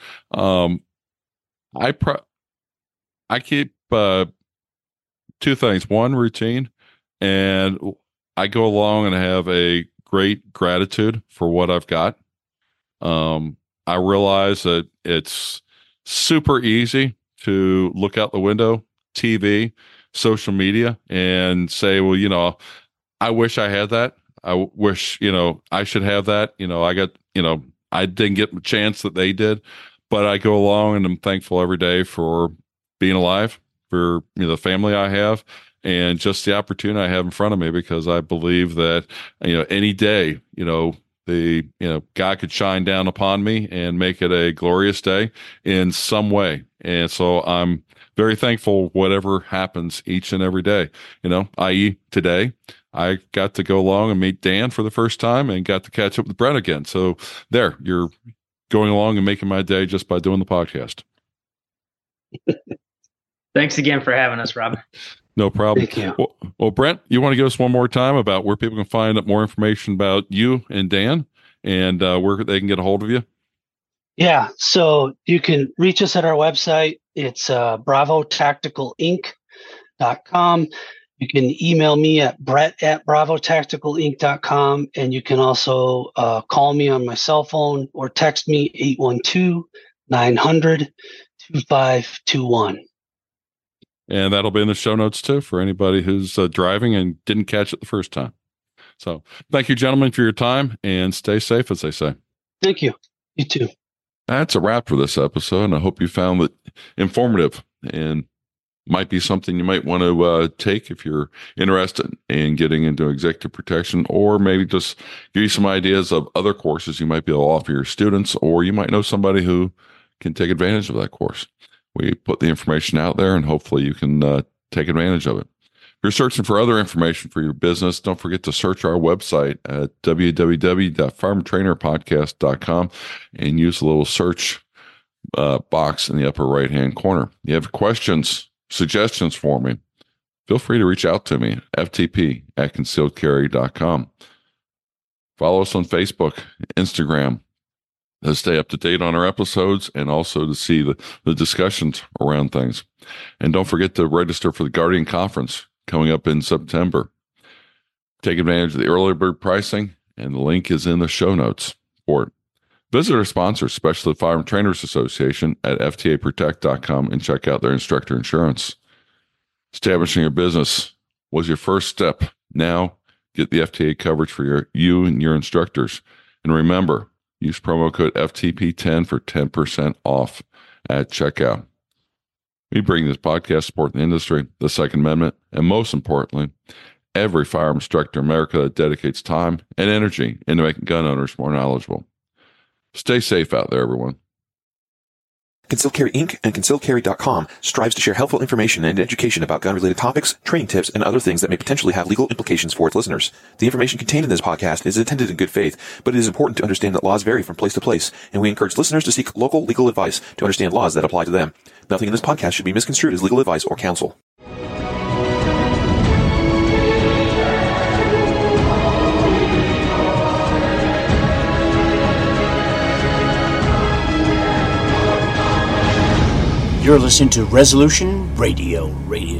I keep two things. One, routine, and I go along and have a great gratitude for what I've got. I realize that it's super easy to look out the window, TV, social media, and say, well, I wish I had that. I wish, I should have that. I didn't get the chance that they did, but I go along and I'm thankful every day for being alive, for the family I have, and just the opportunity I have in front of me, because I believe that, any day, God could shine down upon me and make it a glorious day in some way. And so I'm very thankful whatever happens each and every day, i.e. today, I got to go along and meet Dan for the first time and got to catch up with Brent again. So there, you're going along and making my day just by doing the podcast. Thanks again for having us, Rob. No problem. Thank you. Well, Brent, you want to give us one more time about where people can find out more information about you and Dan, and where they can get a hold of you? Yeah. So you can reach us at our website. It's bravotacticalinc.com. You can email me at brett@bravotacticalinc.com. And you can also call me on my cell phone or text me 812-900-2521. And that'll be in the show notes too for anybody who's driving and didn't catch it the first time. So thank you, gentlemen, for your time, and stay safe, as they say. Thank you. You too. That's a wrap for this episode, and I hope you found it informative and might be something you might want to take if you're interested in getting into executive protection, or maybe just give you some ideas of other courses you might be able to offer your students, or you might know somebody who can take advantage of that course. We put the information out there, and hopefully you can take advantage of it. If you're searching for other information for your business, don't forget to search our website at www.firemantrainerpodcast.com and use the little search box in the upper right-hand corner. You have questions, suggestions for me, feel free to reach out to me, ftp@concealedcarry.com. Follow us on Facebook, Instagram, to stay up to date on our episodes and also to see the discussions around things. And don't forget to register for the Guardian Conference coming up in September. Take advantage of the early bird pricing, and the link is in the show notes for it. Visit our sponsors, especially the Firearm Trainers Association, at ftaprotect.com and check out their instructor insurance. Establishing your business was your first step. Now get the FTA coverage for you and your instructors. And remember, use promo code FTP10 for 10% off at checkout. We bring this podcast support the industry, the Second Amendment, and most importantly, every firearm instructor in America that dedicates time and energy into making gun owners more knowledgeable. Stay safe out there, everyone. Concealed Carry Inc. and ConcealedCarry.com strives to share helpful information and education about gun-related topics, training tips, and other things that may potentially have legal implications for its listeners. The information contained in this podcast is intended in good faith, but it is important to understand that laws vary from place to place, and we encourage listeners to seek local legal advice to understand laws that apply to them. Nothing in this podcast should be misconstrued as legal advice or counsel. You're listening to Resolution Radio.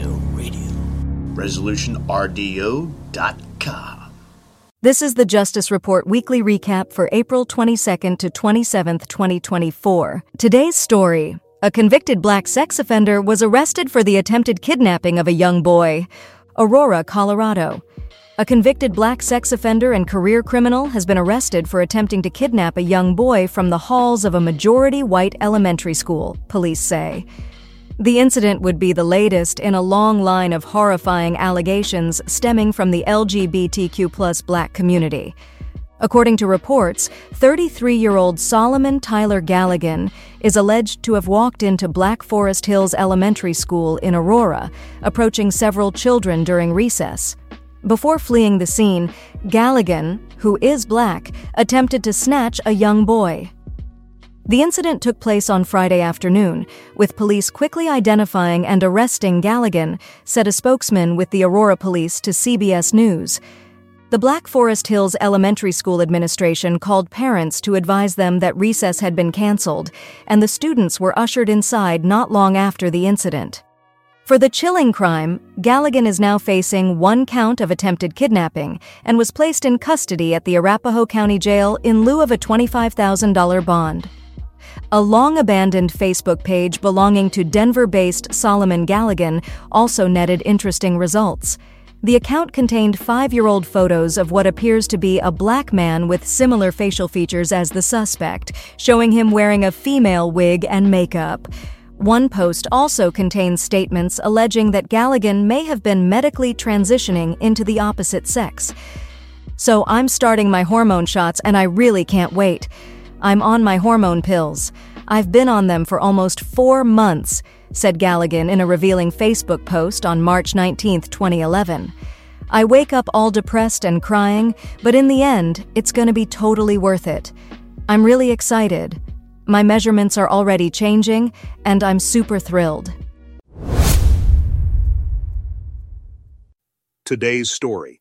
ResolutionRDO.com. This is the Justice Report Weekly Recap for April 22nd to 27th, 2024. Today's story: a convicted black sex offender was arrested for the attempted kidnapping of a young boy. Aurora, Colorado. A convicted black sex offender and career criminal has been arrested for attempting to kidnap a young boy from the halls of a majority-white elementary school, police say. The incident would be the latest in a long line of horrifying allegations stemming from the LGBTQ+ black community. According to reports, 33-year-old Solomon Tyler Galligan is alleged to have walked into Black Forest Hills Elementary School in Aurora, approaching several children during recess. Before fleeing the scene, Galligan, who is black, attempted to snatch a young boy. The incident took place on Friday afternoon, with police quickly identifying and arresting Galligan, said a spokesman with the Aurora Police to CBS News. The Black Forest Hills Elementary School administration called parents to advise them that recess had been canceled, and the students were ushered inside not long after the incident. For the chilling crime, Galligan is now facing 1 count of attempted kidnapping and was placed in custody at the Arapahoe County Jail in lieu of a $25,000 bond. A long-abandoned Facebook page belonging to Denver-based Solomon Galligan also netted interesting results. The account contained 5-year-old photos of what appears to be a black man with similar facial features as the suspect, showing him wearing a female wig and makeup. One post also contains statements alleging that Galligan may have been medically transitioning into the opposite sex. "So I'm starting my hormone shots and I really can't wait. I'm on my hormone pills. I've been on them for almost 4 months," said Galligan in a revealing Facebook post on March 19, 2011. "I wake up all depressed and crying, but in the end, it's going to be totally worth it. I'm really excited. My measurements are already changing, and I'm super thrilled." Today's story.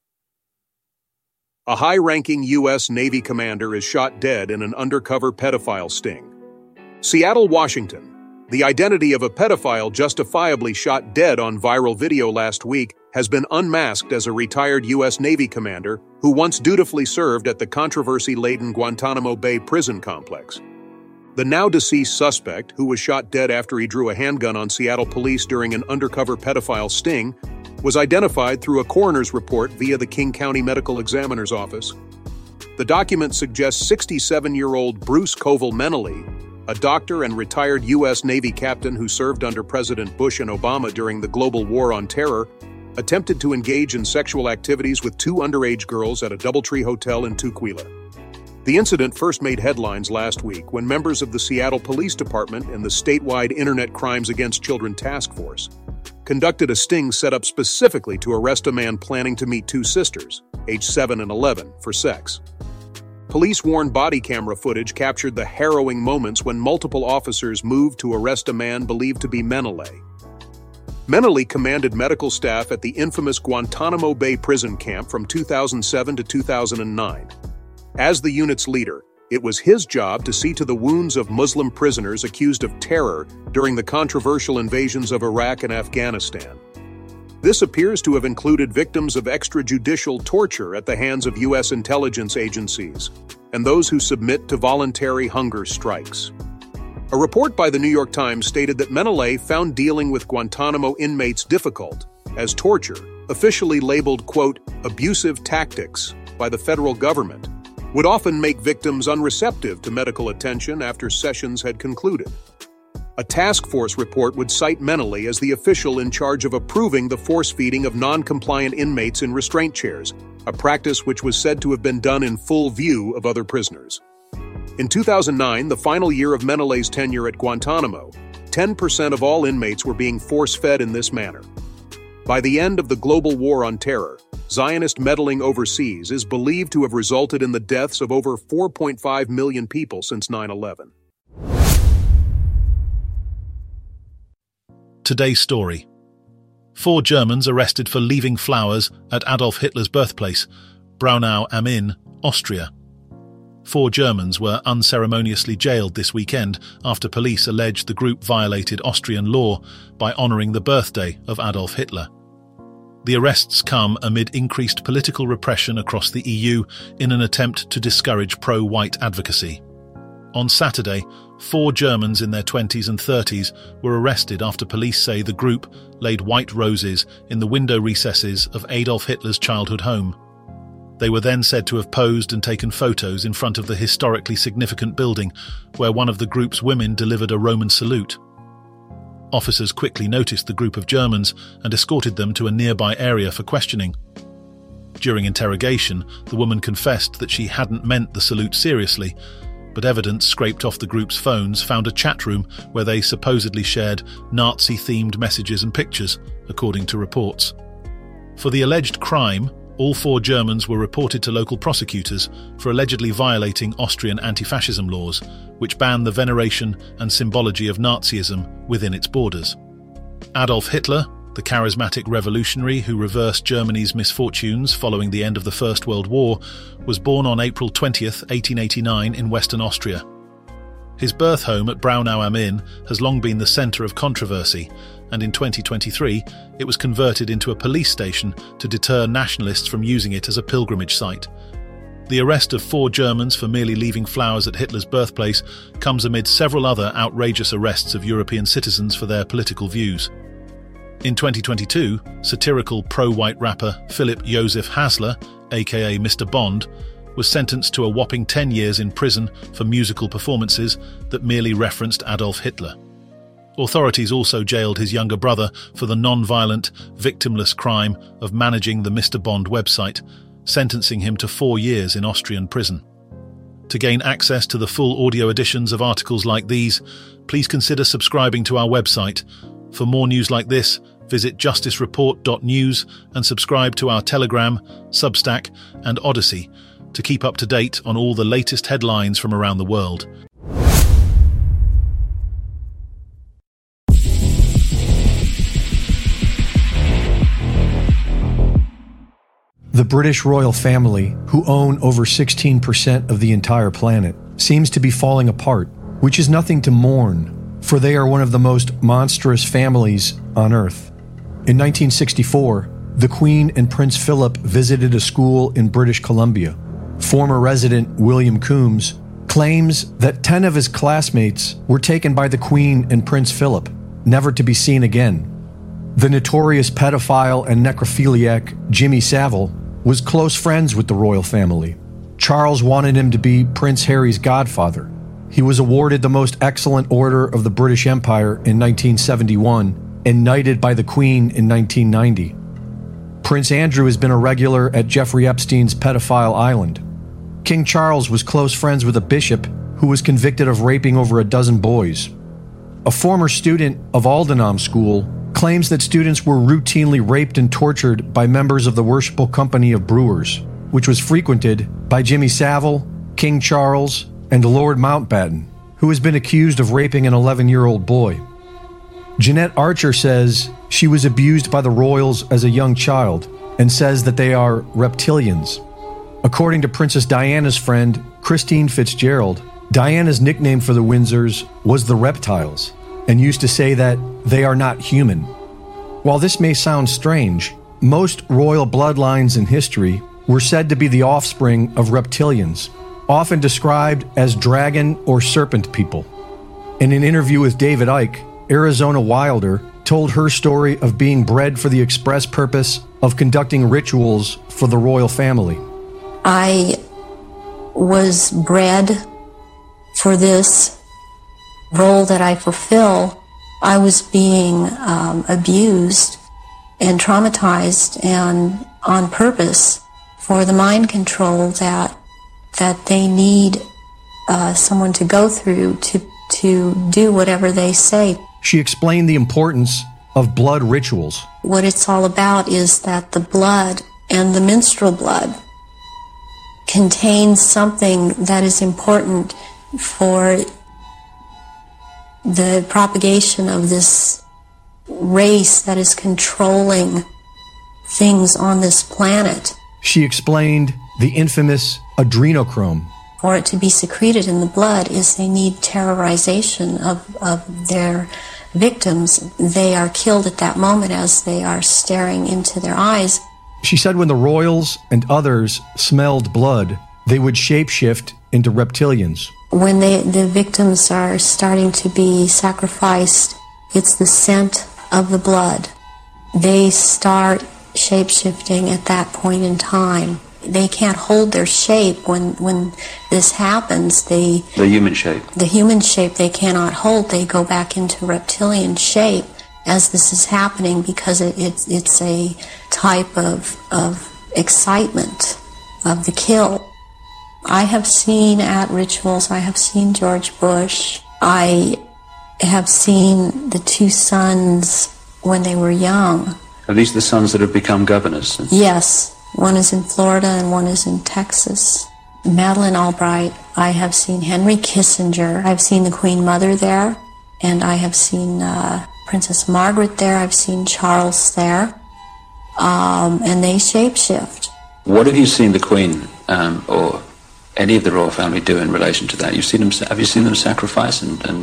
A high-ranking U.S. Navy commander is shot dead in an undercover pedophile sting. Seattle, Washington. The identity of a pedophile justifiably shot dead on viral video last week has been unmasked as a retired U.S. Navy commander who once dutifully served at the controversy-laden Guantanamo Bay prison complex. The now-deceased suspect, who was shot dead after he drew a handgun on Seattle police during an undercover pedophile sting, was identified through a coroner's report via the King County Medical Examiner's Office. The document suggests 67-year-old Bruce Covell Menely, a doctor and retired U.S. Navy captain who served under President Bush and Obama during the global war on terror, attempted to engage in sexual activities with 2 underage girls at a DoubleTree hotel in Tukwila. The incident first made headlines last week when members of the Seattle Police Department and the statewide Internet Crimes Against Children Task Force conducted a sting set up specifically to arrest a man planning to meet 2 sisters, aged 7 and 11, for sex. Police-worn body camera footage captured the harrowing moments when multiple officers moved to arrest a man believed to be Menely. Menely commanded medical staff at the infamous Guantanamo Bay prison camp from 2007 to 2009. As the unit's leader, it was his job to see to the wounds of Muslim prisoners accused of terror during the controversial invasions of Iraq and Afghanistan. This appears to have included victims of extrajudicial torture at the hands of U.S. intelligence agencies and those who submit to voluntary hunger strikes. A report by the New York Times stated that Menely found dealing with Guantanamo inmates difficult, as torture, officially labeled, quote, abusive tactics by the federal government, would often make victims unreceptive to medical attention after sessions had concluded. A task force report would cite Menely as the official in charge of approving the force-feeding of non-compliant inmates in restraint chairs, a practice which was said to have been done in full view of other prisoners. In 2009, the final year of Menely's tenure at Guantanamo, 10% of all inmates were being force-fed in this manner. By the end of the global war on terror, Zionist meddling overseas is believed to have resulted in the deaths of over 4.5 million people since 9/11. Today's story. 4 Germans arrested for leaving flowers at Adolf Hitler's birthplace, Braunau am Inn, Austria. 4 Germans were unceremoniously jailed this weekend after police alleged the group violated Austrian law by honouring the birthday of Adolf Hitler. The arrests come amid increased political repression across the EU in an attempt to discourage pro-white advocacy. On Saturday, 4 Germans in their 20s and 30s were arrested after police say the group laid white roses in the window recesses of Adolf Hitler's childhood home. They were then said to have posed and taken photos in front of the historically significant building where one of the group's women delivered a Roman salute. Officers quickly noticed the group of Germans and escorted them to a nearby area for questioning. During interrogation, the woman confessed that she hadn't meant the salute seriously, but evidence scraped off the group's phones found a chat room where they supposedly shared Nazi-themed messages and pictures, according to reports. For the alleged crime, all 4 Germans were reported to local prosecutors for allegedly violating Austrian anti-fascism laws, which ban the veneration and symbology of Nazism within its borders. Adolf Hitler, the charismatic revolutionary who reversed Germany's misfortunes following the end of the First World War, was born on April 20, 1889 in Western Austria. His birth home at Braunau am Inn has long been the centre of controversy, and in 2023 it was converted into a police station to deter nationalists from using it as a pilgrimage site. The arrest of 4 Germans for merely leaving flowers at Hitler's birthplace comes amid several other outrageous arrests of European citizens for their political views. In 2022, satirical pro-white rapper Philip Joseph Hasler, aka Mr. Bond, was sentenced to a whopping 10 years in prison for musical performances that merely referenced Adolf Hitler. Authorities also jailed his younger brother for the non-violent, victimless crime of managing the Mr. Bond website, sentencing him to 4 years in Austrian prison. To gain access to the full audio editions of articles like these, please consider subscribing to our website. For more news like this, visit justicereport.news and subscribe to our Telegram, Substack, and Odyssey to keep up to date on all the latest headlines from around the world. The British royal family, who own over 16% of the entire planet, seems to be falling apart, which is nothing to mourn, for they are one of the most monstrous families on Earth. In 1964, the Queen and Prince Philip visited a school in British Columbia. Former resident William Coombs claims that 10 of his classmates were taken by the Queen and Prince Philip, never to be seen again. The notorious pedophile and necrophiliac Jimmy Savile was close friends with the royal family. Charles wanted him to be Prince Harry's godfather. He was awarded the Most Excellent Order of the British Empire in 1971 and knighted by the Queen in 1990. Prince Andrew has been a regular at Jeffrey Epstein's pedophile island. King Charles was close friends with a bishop who was convicted of raping over a dozen boys. A former student of Aldenham School claims that students were routinely raped and tortured by members of the Worshipful Company of Brewers, which was frequented by Jimmy Savile, King Charles, and Lord Mountbatten, who has been accused of raping an 11-year-old boy. Jeanette Archer says she was abused by the royals as a young child and says that they are reptilians. According to Princess Diana's friend, Christine Fitzgerald, Diana's nickname for the Windsors was the Reptiles, and used to say that they are not human. While this may sound strange, most royal bloodlines in history were said to be the offspring of reptilians, often described as dragon or serpent people. In an interview with David Icke, Arizona Wilder told her story of being bred for the express purpose of conducting rituals for the royal family. I was bred for this role that I fulfill. I was being abused and traumatized, and on purpose, for the mind control that they need someone to go through to do whatever they say. She explained the importance of blood rituals. What it's all about is that the blood and the menstrual blood contains something that is important for the propagation of this race that is controlling things on this planet. She explained the infamous adrenochrome, for it to be secreted in the blood is they need terrorization of their victims. They are killed at that moment as they are staring into their eyes. She said when the royals and others smelled blood, they would shapeshift into reptilians. When the victims are starting to be sacrificed, it's the scent of the blood. They start shapeshifting at that point in time. They can't hold their shape when this happens. The human shape. The human shape they cannot hold. They go back into reptilian shape as this is happening because it's a type of excitement of the kill. I have seen at rituals, I have seen George Bush. I have seen the two sons when they were young. Are these the sons that have become governors? Yes. One is in Florida and one is in Texas. Madeleine Albright. I have seen Henry Kissinger. I've seen the Queen Mother there. And I have seen Princess Margaret there. I've seen Charles there. And they shapeshift. What have you seen the Queen or any of the royal family do in relation to that? Have you seen them sacrifice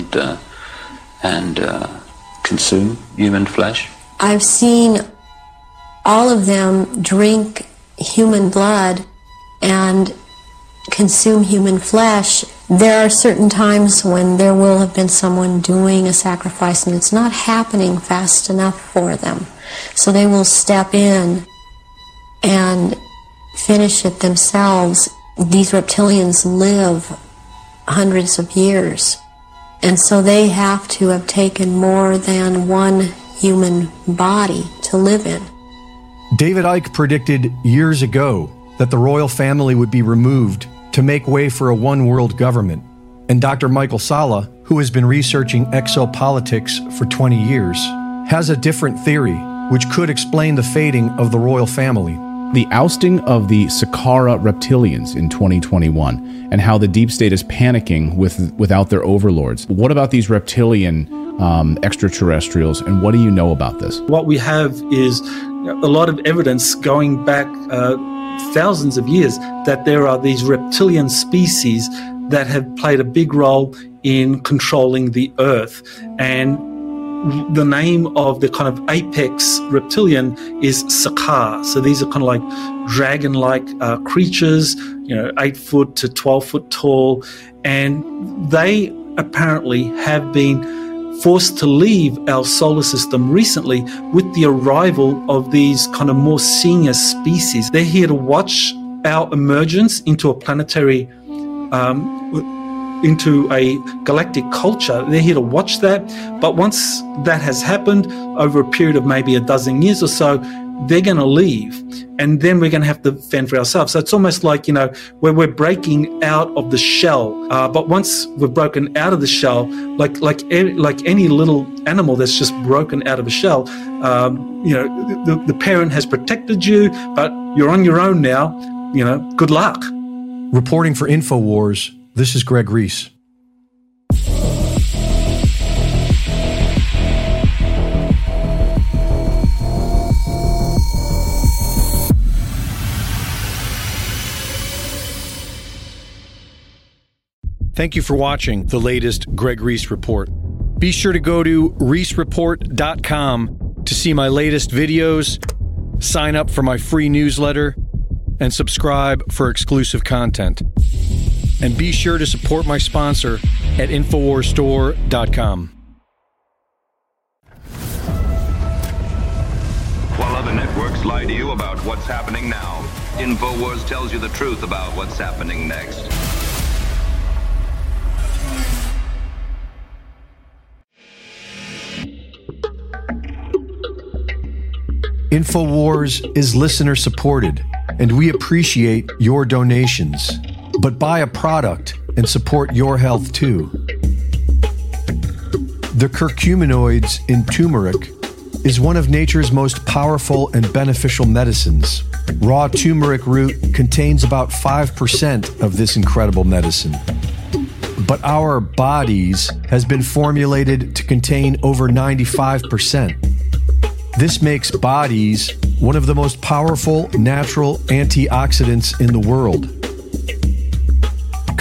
and consume human flesh? I've seen all of them drink human blood and consume human flesh. There are certain times when there will have been someone doing a sacrifice and it's not happening fast enough for them. So they will step in and finish it themselves. These reptilians live hundreds of years. And so they have to have taken more than one human body to live in. David Icke predicted years ago that the royal family would be removed to make way for a one-world government. And Dr. Michael Salla, who has been researching exopolitics for 20 years, has a different theory which could explain the fading of the royal family. The ousting of the Saqqara reptilians in 2021 and how the deep state is panicking without their overlords. What about these reptilian extraterrestrials, and what do you know about this? What we have is a lot of evidence going back thousands of years that there are these reptilian species that have played a big role in controlling the Earth. And the name of the kind of apex reptilian is Saqqara. So these are kind of like dragon-like creatures, 8 foot to 12 foot tall. And they apparently have been forced to leave our solar system recently with the arrival of these kind of more senior species. They're here to watch our emergence into a planetary, into a galactic culture. They're here to watch that. But once that has happened over a period of maybe a dozen years or so, they're going to leave. And then we're going to have to fend for ourselves. So it's almost like, where we're breaking out of the shell. But once we're broken out of the shell, like any little animal that's just broken out of a shell, the parent has protected you, but you're on your own now. Good luck. Reporting for InfoWars, this is Greg Reese. Thank you for watching the latest Greg Reese Report. Be sure to go to reesereport.com to see my latest videos, sign up for my free newsletter, and subscribe for exclusive content. And be sure to support my sponsor at InfoWarsStore.com. While other networks lie to you about what's happening now, InfoWars tells you the truth about what's happening next. InfoWars is listener supported, and we appreciate your donations. But buy a product and support your health too. The curcuminoids in turmeric is one of nature's most powerful and beneficial medicines. Raw turmeric root contains about 5% of this incredible medicine. But our bodies has been formulated to contain over 95%. This makes bodies one of the most powerful natural antioxidants in the world.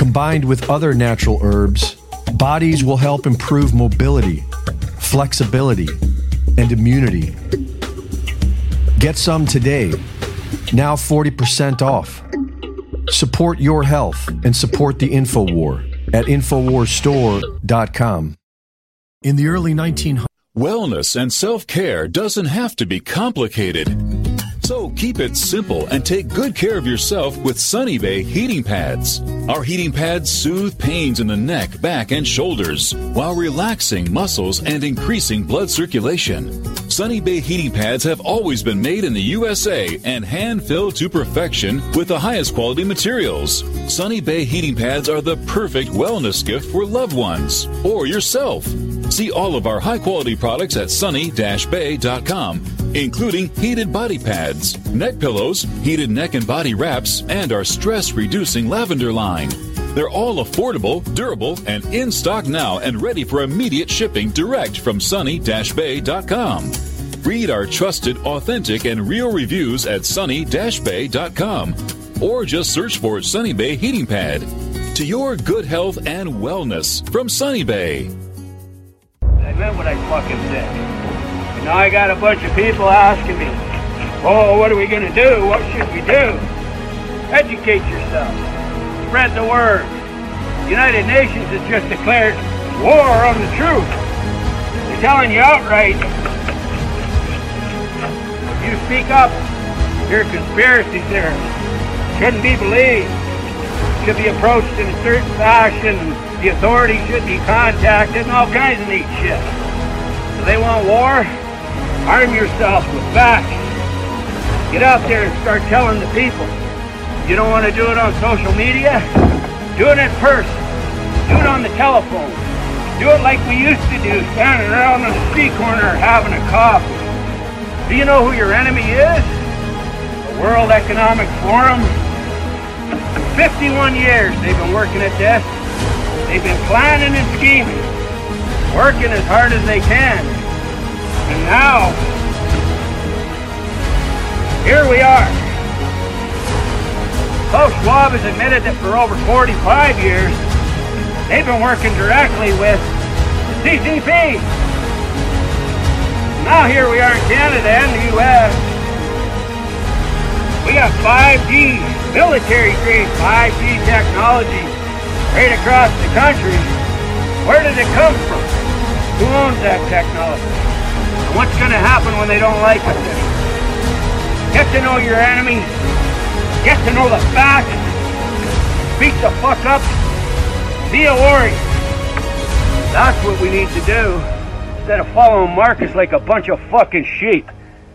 Combined with other natural herbs, bodies will help improve mobility, flexibility, and immunity. Get some today, now 40% off. Support your health and support the InfoWar at InfoWarsStore.com. In the early 1900s, wellness and self-care doesn't have to be complicated. So keep it simple and take good care of yourself with Sunny Bay heating pads. Our heating pads soothe pains in the neck, back, and shoulders while relaxing muscles and increasing blood circulation. Sunny Bay heating pads have always been made in the USA and hand-filled to perfection with the highest quality materials. Sunny Bay heating pads are the perfect wellness gift for loved ones or yourself. See all of our high-quality products at sunny-bay.com, including heated body pads, neck pillows, heated neck and body wraps, and our stress-reducing lavender line. They're all affordable, durable, and in stock now and ready for immediate shipping direct from sunny-bay.com. Read our trusted, authentic, and real reviews at sunny-bay.com, or just search for Sunny Bay Heating Pad. To your good health and wellness from Sunny Bay. I meant what I fucking said. And now I got a bunch of people asking me, oh, what are we going to do? What should we do? Educate yourself. Spread the word. The United Nations has just declared war on the truth. They're telling you outright, if you speak up, your conspiracy theories shouldn't be believed. Should be approached in a certain fashion. The authorities should be contacted and all kinds of neat shit. So they want war? Arm yourself with facts. Get out there and start telling the people. You don't want to do it on social media? Do it in person. Do it on the telephone. Do it like we used to do, standing around on the street corner having a coffee. Do you know who your enemy is? The World Economic Forum. For 51 years they've been working at this. They've been planning and scheming, working as hard as they can. And now, here we are. Klaus Schwab has admitted that for over 45 years, they've been working directly with the CCP. Now here we are in Canada and the U.S. We got 5G, military-grade 5G technology right across the country. Where did it come from? Who owns that technology? And what's going to happen when they don't like us anymore? Get to know your enemy. Get to know the facts. Speak the fuck up. Be a warrior. That's what we need to do, instead of following Marcus like a bunch of fucking sheep.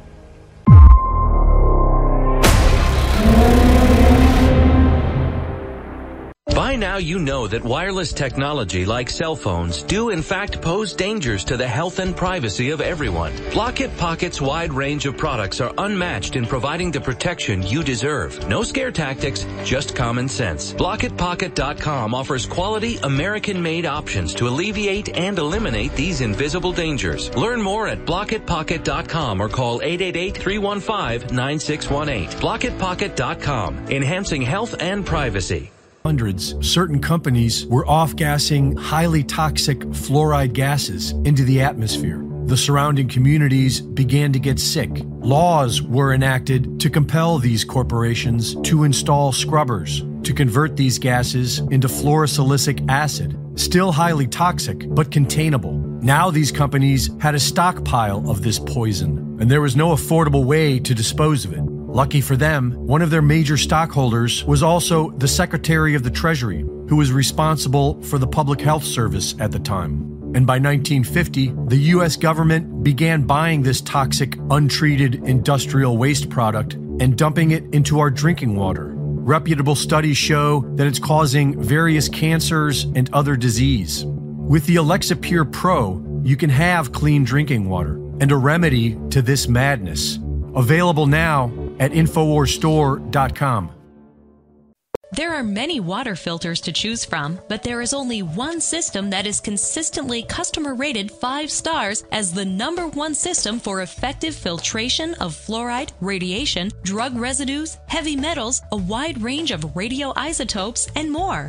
By now you know that wireless technology like cell phones do in fact pose dangers to the health and privacy of everyone. Block-It Pocket's wide range of products are unmatched in providing the protection you deserve. No scare tactics, just common sense. BlockItPocket.com offers quality American-made options to alleviate and eliminate these invisible dangers. Learn more at BlockItPocket.com or call 888-315-9618. BlockItPocket.com, enhancing health and privacy. Hundreds, certain companies were off-gassing highly toxic fluoride gases into the atmosphere. The surrounding communities began to get sick. Laws were enacted to compel these corporations to install scrubbers to convert these gases into fluorosilicic acid, still highly toxic but containable. Now these companies had a stockpile of this poison, and there was no affordable way to dispose of it. Lucky for them, one of their major stockholders was also the Secretary of the Treasury, who was responsible for the Public Health Service at the time. And by 1950, the U.S. government began buying this toxic, untreated industrial waste product and dumping it into our drinking water. Reputable studies show that it's causing various cancers and other disease. With the Alexa Pure Pro, you can have clean drinking water and a remedy to this madness. Available now at InfoWarsStore.com. There are many water filters to choose from, but there is only one system that is consistently customer rated 5 stars as the #1 system for effective filtration of fluoride, radiation, drug residues, heavy metals, a wide range of radioisotopes, and more.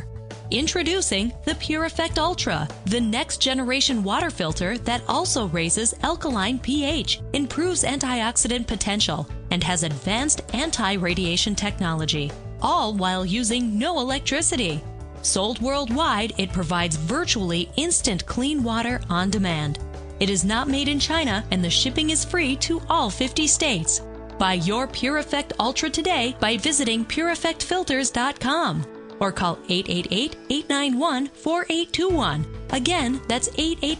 Introducing the Pure Effect Ultra, the next generation water filter that also raises alkaline pH, improves antioxidant potential, and has advanced anti-radiation technology, all while using no electricity. Sold worldwide, it provides virtually instant clean water on demand. It is not made in China, and the shipping is free to all 50 states. Buy your Pure Effect Ultra today by visiting PureEffectFilters.com or call 888-891-4821. Again, that's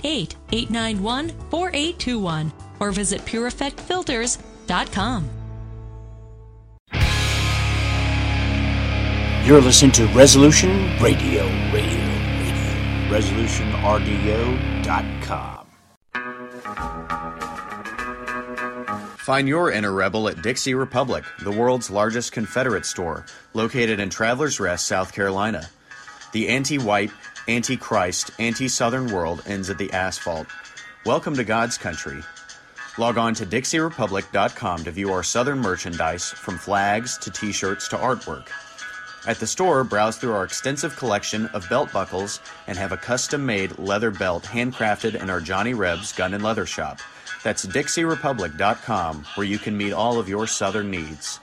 888-891-4821 or visit PureEffectFilters.com. You're listening to Resolution Radio. ResolutionRDO.com. Find your inner rebel at Dixie Republic, the world's largest Confederate store, located in Travelers Rest, South Carolina. The anti-white, anti-Christ, anti-Southern world ends at the asphalt. Welcome to God's country. Log on to DixieRepublic.com to view our Southern merchandise, from flags to t-shirts to artwork. At the store, browse through our extensive collection of belt buckles and have a custom-made leather belt handcrafted in our Johnny Rebs Gun and Leather Shop. That's DixieRepublic.com, where you can meet all of your Southern needs.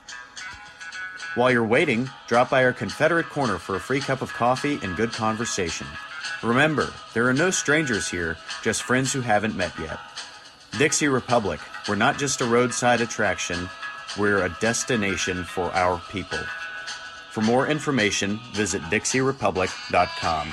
While you're waiting, drop by our Confederate Corner for a free cup of coffee and good conversation. Remember, there are no strangers here, just friends who haven't met yet. Dixie Republic, we're not just a roadside attraction, we're a destination for our people. For more information, visit DixieRepublic.com.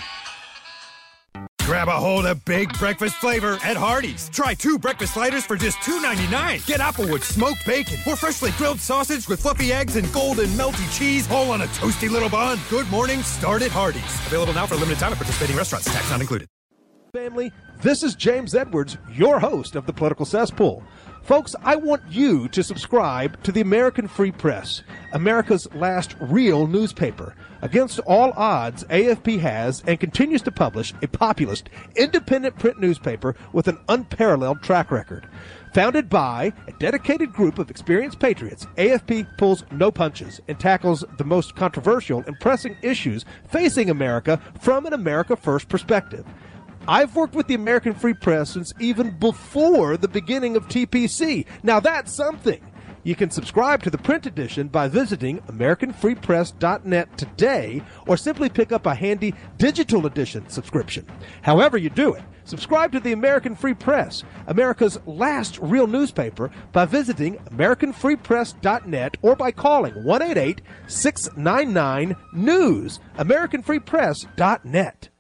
Grab a hold of big breakfast flavor at Hardee's. Try 2 breakfast sliders for just $2.99. Get Applewood smoked bacon or freshly grilled sausage with fluffy eggs and golden melty cheese, all on a toasty little bun. Good morning, start at Hardee's. Available now for a limited time at participating restaurants. Tax not included. Family, this is James Edwards, your host of the Political Cesspool. Folks, I want you to subscribe to the American Free Press, America's last real newspaper. Against all odds, AFP has and continues to publish a populist, independent print newspaper with an unparalleled track record. Founded by a dedicated group of experienced patriots, AFP pulls no punches and tackles the most controversial and pressing issues facing America from an America First perspective. I've worked with the American Free Press since even before the beginning of TPC. Now that's something. You can subscribe to the print edition by visiting AmericanFreePress.net today, or simply pick up a handy digital edition subscription. However you do it, subscribe to the American Free Press, America's last real newspaper, by visiting AmericanFreePress.net or by calling 1-888-699-NEWS, AmericanFreePress.net.